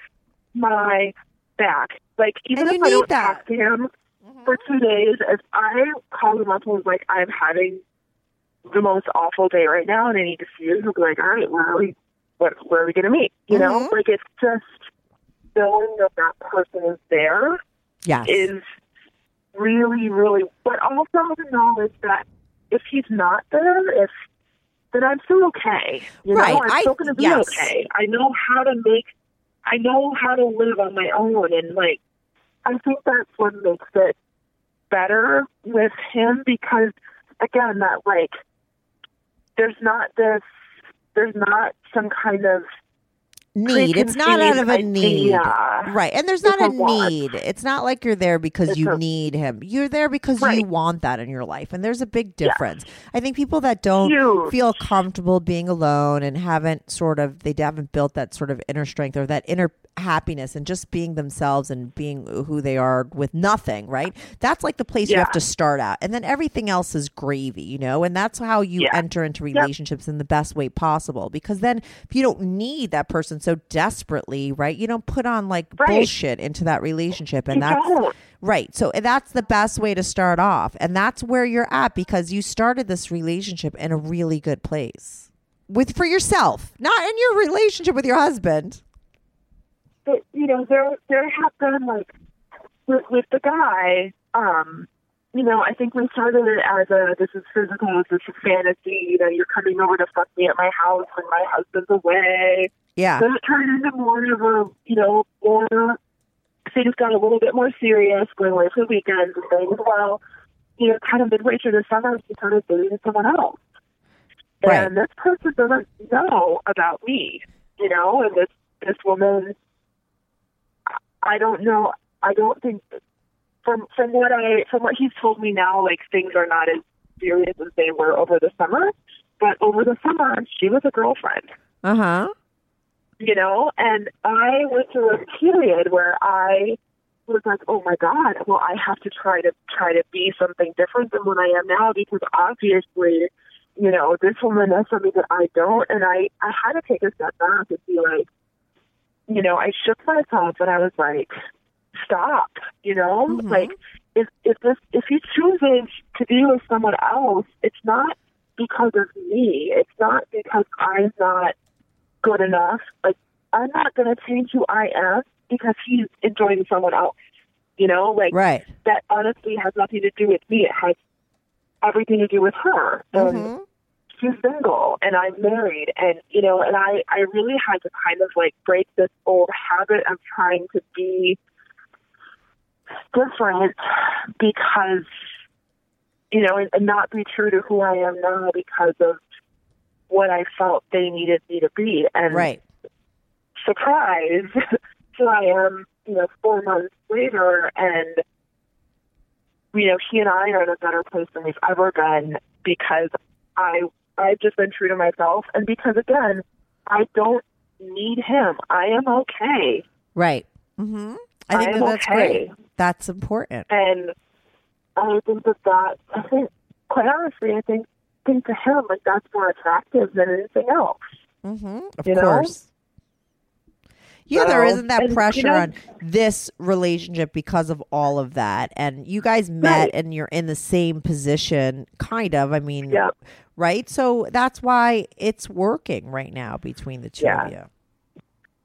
my back. Like, even And if you I need don't that. talk to him for two days, if I call him up and was like, I'm having the most awful day right now and I need to see you, he'll be like, all right, where are we, what, where are we going to meet? You know, Mhm. like, it's just knowing that that person is there Yes. is really, really, but also the knowledge that if he's not there, if then I'm still okay. You Right. know, I'm I- still going to be yes. okay. I know how to make, I know how to live on my own, and like, I think that's what makes it better with him because, again, that like, there's not this, there's not some kind of need. It's not out of a preconceived need. idea. Right. And there's It's not a a want. need. It's not like you're there because It's you a- need him. You're there because you Right. want that in your life. And there's a big Yeah. difference. I think people that don't Huge. feel comfortable being alone and haven't sort of, they haven't built that sort of inner strength or that inner happiness and just being themselves and being who they are with nothing, right? That's like the place you Yeah. have to start at. And then everything else is gravy, you know? And that's how you Yeah. enter into relationships in the best way possible. Because then if you don't need that person so desperately, right? You don't put on like Right. bullshit into that relationship. And You that's don't. right. So that's the best way to start off. And that's where you're at because you started this relationship in a really good place. With for yourself, not in your relationship with your husband. But, you know, there there have been like with, with the guy, um, you know, I think we started it as a this is physical, this is fantasy, you know, you're coming over to fuck me at my house when my husband's away. Yeah. Then it turned into more of a, you know, more things got a little bit more serious, going away for weekends and things. Well, you know, kind of midway through the summer, she started dating someone else. Right. And this person doesn't know about me, you know, and this this woman, I don't know. I don't think from from what I from what he's told me now, like things are not as serious as they were over the summer. But over the summer, she was a girlfriend, Uh huh. you know, and I went through a period where I was like, oh my God, well, I have to try to try to be something different than what I am now because obviously, you know, this woman has something that I don't, and I I had to take a step back and be like, you know, I shook myself and I was like, stop, you know, Mhm. like if if this if he chooses to be with someone else, it's not because of me. It's not because I'm not good enough. Like I'm not going to change who I am because he's enjoying someone else. You know, like Right. that honestly has nothing to do with me. It has everything to do with her. And Mhm. she's single and I'm married, and you know, and I, I really had to kind of like break this old habit of trying to be different because, you know, and, and not be true to who I am now because of what I felt they needed me to be. And Right. surprise, here I am, you know, four months later, and you know, he and I are in a better place than we've ever been because I I've just been true to myself, and because again, I don't need him. I am okay, Right. Mm-hmm. I think I that am that's okay. great. That's important. and I think that that I think quite honestly, I think think to him like that's more attractive than anything else. Mm-hmm. Of You know? course. Yeah, there So, isn't that and, you pressure know- on this relationship because of all of that. And you guys met Right. and you're in the same position, kind of. I mean, Yeah. right? So that's why it's working right now between the two Yeah. of you.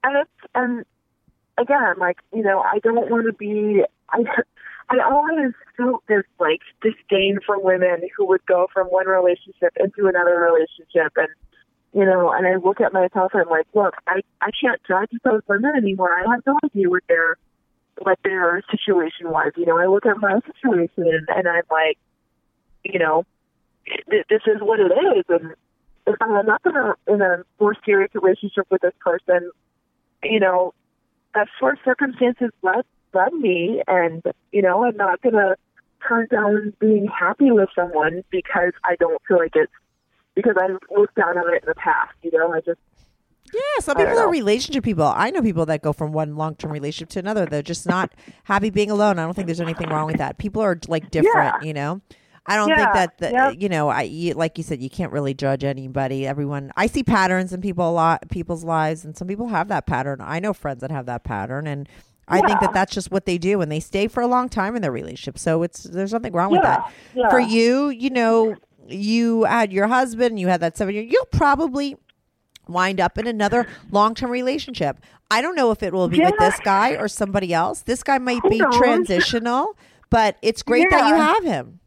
and it's, and again, like, you know, I don't want to be, I, I always felt this, like, disdain for women who would go from one relationship into another relationship. And, you know, and I look at myself and I'm like, look, I, I can't judge those women anymore. I have no idea what their, what their situation was. You know, I look at my situation and, and I'm like, you know, th- this is what it is. And if I'm not in a, in a more serious relationship with this person, you know, that's where circumstances led, led me. And, you know, I'm not going to turn down being happy with someone because I don't feel like it's, because I looked down on it in the past, you know, I just. Yeah, some people are relationship people. I know people that go from one long-term relationship to another. They're just not happy being alone. I don't think there's anything wrong with that. People are like different, yeah. you know. I don't yeah. think that, the, yep. you know, I you, like you said, you can't really judge anybody. Everyone, I see patterns in people a lot, people's lives, and some people have that pattern. I know friends that have that pattern, and I yeah. think that that's just what they do, and they stay for a long time in their relationship. So it's there's nothing wrong yeah. with that. Yeah. For you, you know, you had your husband, you had that seven year. You'll probably wind up in another long-term relationship. I don't know if it will be yeah. with this guy or somebody else. This guy might Who be knows? transitional, but it's great yeah. that you have him.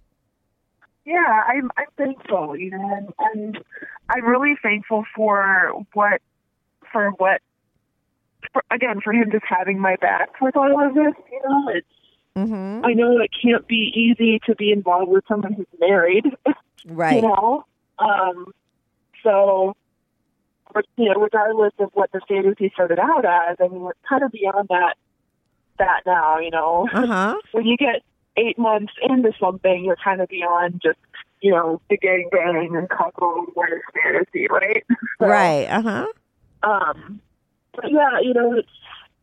Yeah, I'm I'm thankful, you know, and, and I'm really thankful for what, for what, for, again, for him just having my back with all of this, you know. It's, mm-hmm. I know it can't be easy to be involved with someone who's married, right? You know, um, so. But, you know, regardless of what the status he started out as, I mean, we're kind of beyond that that now, you know. Uh-huh. When you get eight months into something, you're kind of beyond just, you know, the gangbang and couple wedding fantasy, right? So, right, uh-huh. Um, but yeah, you know, it's,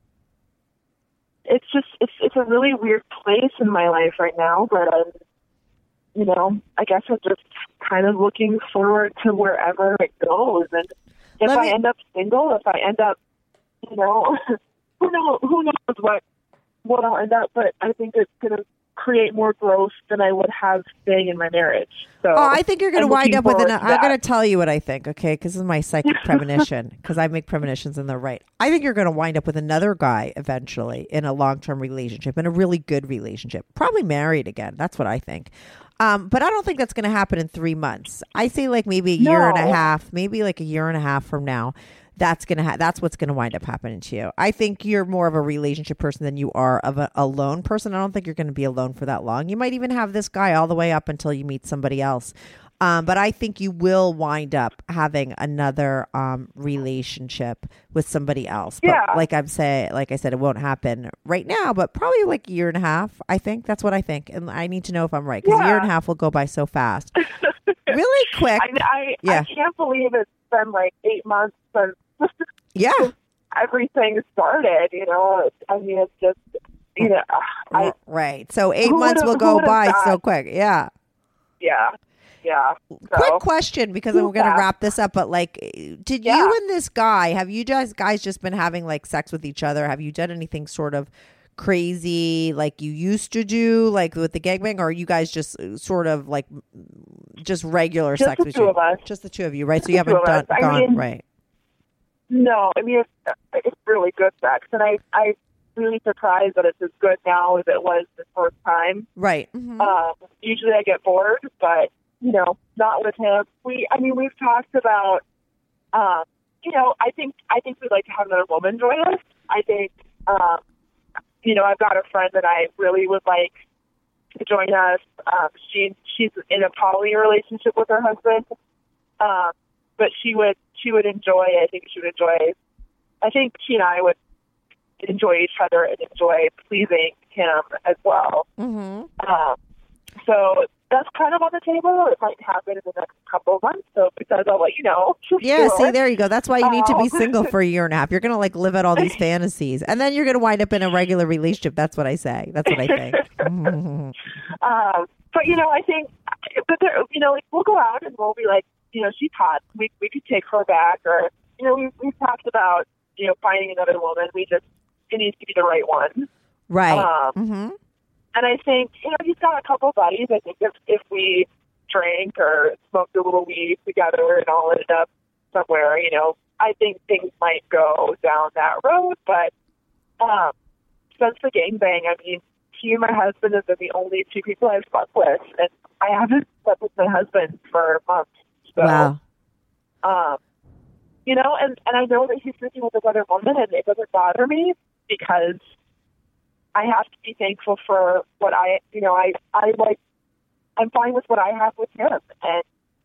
it's just, it's, it's a really weird place in my life right now, but I'm, you know, I guess I'm just kind of looking forward to wherever it goes. And if Let I me- end up single, if I end up, you know, who knows, who knows what, what I'll end up, but I think it's going to create more growth than I would have staying in my marriage. So Oh, I think you're going to I'm wind looking up with an. forward to I'm that. going to tell you what I think, okay? Because this is my psychic premonition. Because I make premonitions and they're right. I think you're going to wind up with another guy eventually in a long-term relationship, in a really good relationship, probably married again. That's what I think. Um, but I don't think that's going to happen in three months. I say like maybe a year and a No. half, maybe like a year and a half from now. That's gonna ha- that's what's gonna wind up happening to you. I think you're more of a relationship person than you are of a, a lone person. I don't think you're going to be alone for that long. You might even have this guy all the way up until you meet somebody else. Um, but I think you will wind up having another um, relationship with somebody else. But Yeah. like I'm saying, like I said, it won't happen right now, but probably like a year and a half. I think that's what I think, and I need to know if I'm right because Yeah. a year and a half will go by so fast, really quick. I, I, Yeah. I can't believe it's been like eight months since Yeah. everything started, you know. I mean, it's just, you know, I, right. So eight Who months would've- will who go would've by so thought? quick. Yeah. yeah, yeah. So, Quick question, because Too we're going to fast. wrap this up. But like, did Yeah. you and this guy, have you guys guys just been having like sex with each other? Have you done anything sort of crazy like you used to do, like with the gangbang, or are you guys just uh, sort of like just regular Just sex the with two you? of us. Just the two of you, right? So Just you the two haven't of done us. I gone mean- right. No, I mean, it's, it's really good sex, and I, I'm really surprised that it's as good now as it was the first time. Right. Mhm. Um, usually I get bored, but, you know, not with him. We, I mean, we've talked about, um, you know, I think, I think we'd like to have another woman join us. I think, um, you know, I've got a friend that I really would like to join us. Um, she, she's in a poly relationship with her husband. Um, but she would, she would enjoy, I think she would enjoy, I think she and I would enjoy each other and enjoy pleasing him as well. Mhm. Um, so that's kind of on the table. It might happen in the next couple of months. So because I'll let you know. Yeah, see, there you go. That's why you need to be Oh. single for a year and a half. You're going to like live out all these fantasies. And then you're going to wind up in a regular relationship. That's what I say. That's what I think. Mhm. Um, but, you know, I think, but there, you know, like, we'll go out and we'll be like, you know, she's hot. We we could take her back. Or, you know, we, we've talked about, you know, finding another woman. We just, it needs to be the right one. Right. Um, Mm-hmm. And I think, you know, he's got a couple of buddies. I think if, if we drank or smoked a little weed together and all ended up somewhere, you know, I think things might go down that road. But um, since the gangbang, I mean, he and my husband have been the only two people I've slept with, and I haven't slept with my husband for months. So, wow. Um, you know, and, and I know that he's sleeping with this other woman, and it doesn't bother me because I have to be thankful for what I, you know, I, I like, I'm fine with what I have with him. And,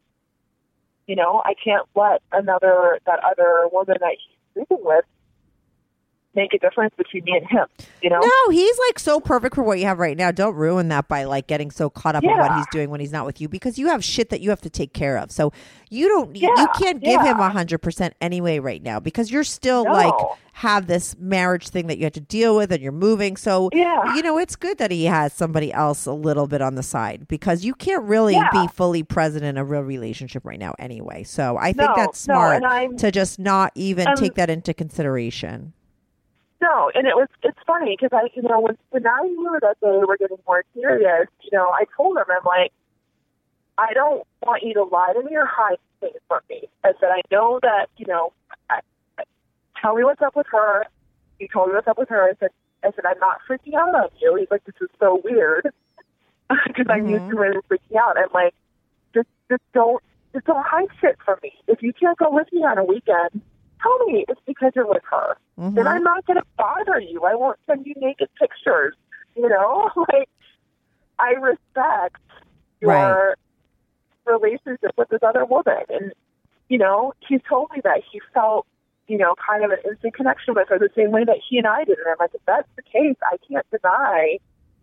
you know, I can't let another, that other woman that he's sleeping with make a difference between me and him, you know? No, he's like so perfect for what you have right now. Don't ruin that by like getting so caught up yeah. in what he's doing when he's not with you, because you have shit that you have to take care of. So you don't, yeah, you can't give yeah. him a hundred percent anyway right now, because you're still no. like have this marriage thing that you have to deal with and you're moving. So, yeah. you know, it's good that he has somebody else a little bit on the side, because you can't really yeah. be fully present in a real relationship right now anyway. So I think no, that's no, smart and I'm, to just not even um, take that into consideration. No, and it was, it's funny because I, you know, when, when I knew that they were getting more serious, you know, I told him, I'm like, I don't want you to lie to me or hide things from me. I said, I know that, you know, I, I, tell me what's up with her. He told me what's up with her. I said, I said, I'm not freaking out on you. He's like, this is so weird because I'm used to really freaking out. I'm like, just, just don't, just don't hide shit from me. If you can't go with me on a weekend, tell me it's because you're with her. Mm-hmm. Then I'm not going to bother you. I won't send you naked pictures. You know, like, I respect your right. relationship with this other woman. And, you know, he told me that he felt, you know, kind of an instant connection with her the same way that he and I did. And I'm like, if that's the case, I can't deny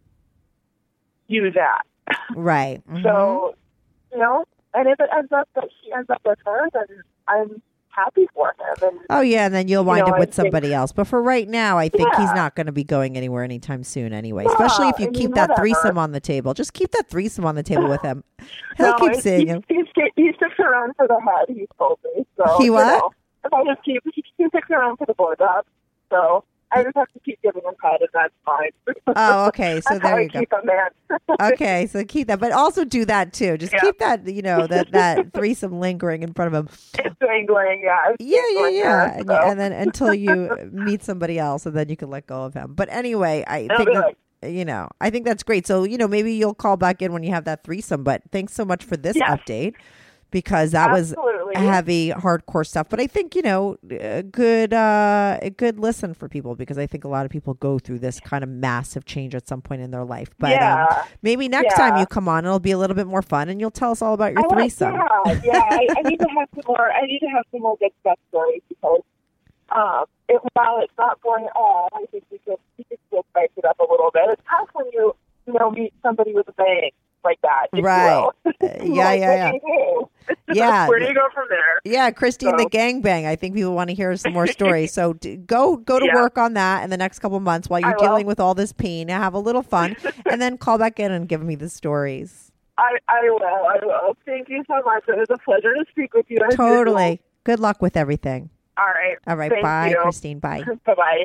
you that. Right. Mm-hmm. So, you know, and if it ends up that she ends up with her, then I'm happy for him. And, oh yeah, and then you'll wind you know, up with I somebody think, else. But for right now, I think yeah. he's not going to be going anywhere anytime soon anyway. Yeah, Especially if you I keep mean, that whatever. threesome on the table. Just keep that threesome on the table with him. He'll no, keep he, seeing he, him. He, he sticks around for the head, he told me. So, He what? You know, if I just keep, he, he sticks around for the blowjob. So I just have to keep giving him head, and that's fine. Oh, okay. So that's there how you I go. Keep him, man. Okay, so keep that, but also do that too. Just yeah. keep that, you know, that that threesome lingering in front of him. It's dangling, yeah. It's Yeah, yeah, yeah. There, and, so. and then until you meet somebody else, and then you can let go of him. But anyway, I No, think that, good. you know, I think that's great. So, you know, maybe you'll call back in when you have that threesome. But thanks so much for this yes. update, because that Absolutely. was heavy, hardcore stuff. But I think, you know, a good, uh, a good listen for people, because I think a lot of people go through this kind of massive change at some point in their life. But yeah. um, maybe next yeah. time you come on, it'll be a little bit more fun, and you'll tell us all about your I like, threesome. Yeah, yeah. I, I need to have some more. I need to have some more good stuff stories, because um, it, while it's not going at all, I think we could we could still spice it up a little bit. It's tough when you you know meet somebody with a bang like that, if right? You will. Uh, yeah, like, yeah, what yeah. do you do? Yeah. Where do you go from there? Yeah, Christine So. the gangbang. I think people want to hear some more stories. So d- go go to Yeah. work on that in the next couple of months while you're I will. dealing with all this pain. Have a little fun, and then call back in and give me the stories. I, I will. I will. Thank you so much. It was a pleasure to speak with you. Totally. Good luck with everything. All right. All right. Thank Bye, you. Christine. Bye. Bye-bye.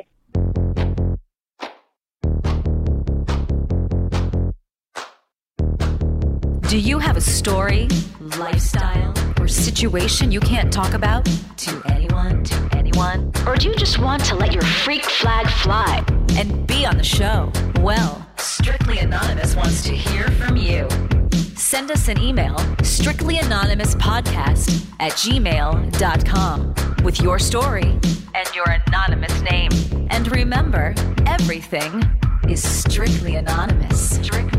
Do you have a story, lifestyle, or situation you can't talk about to anyone, to anyone? Or do you just want to let your freak flag fly and be on the show? Well, Strictly Anonymous wants to hear from you. Send us an email, strictlyanonymouspodcast at gmail dot com, with your story and your anonymous name. And remember, everything is strictly anonymous. Strictly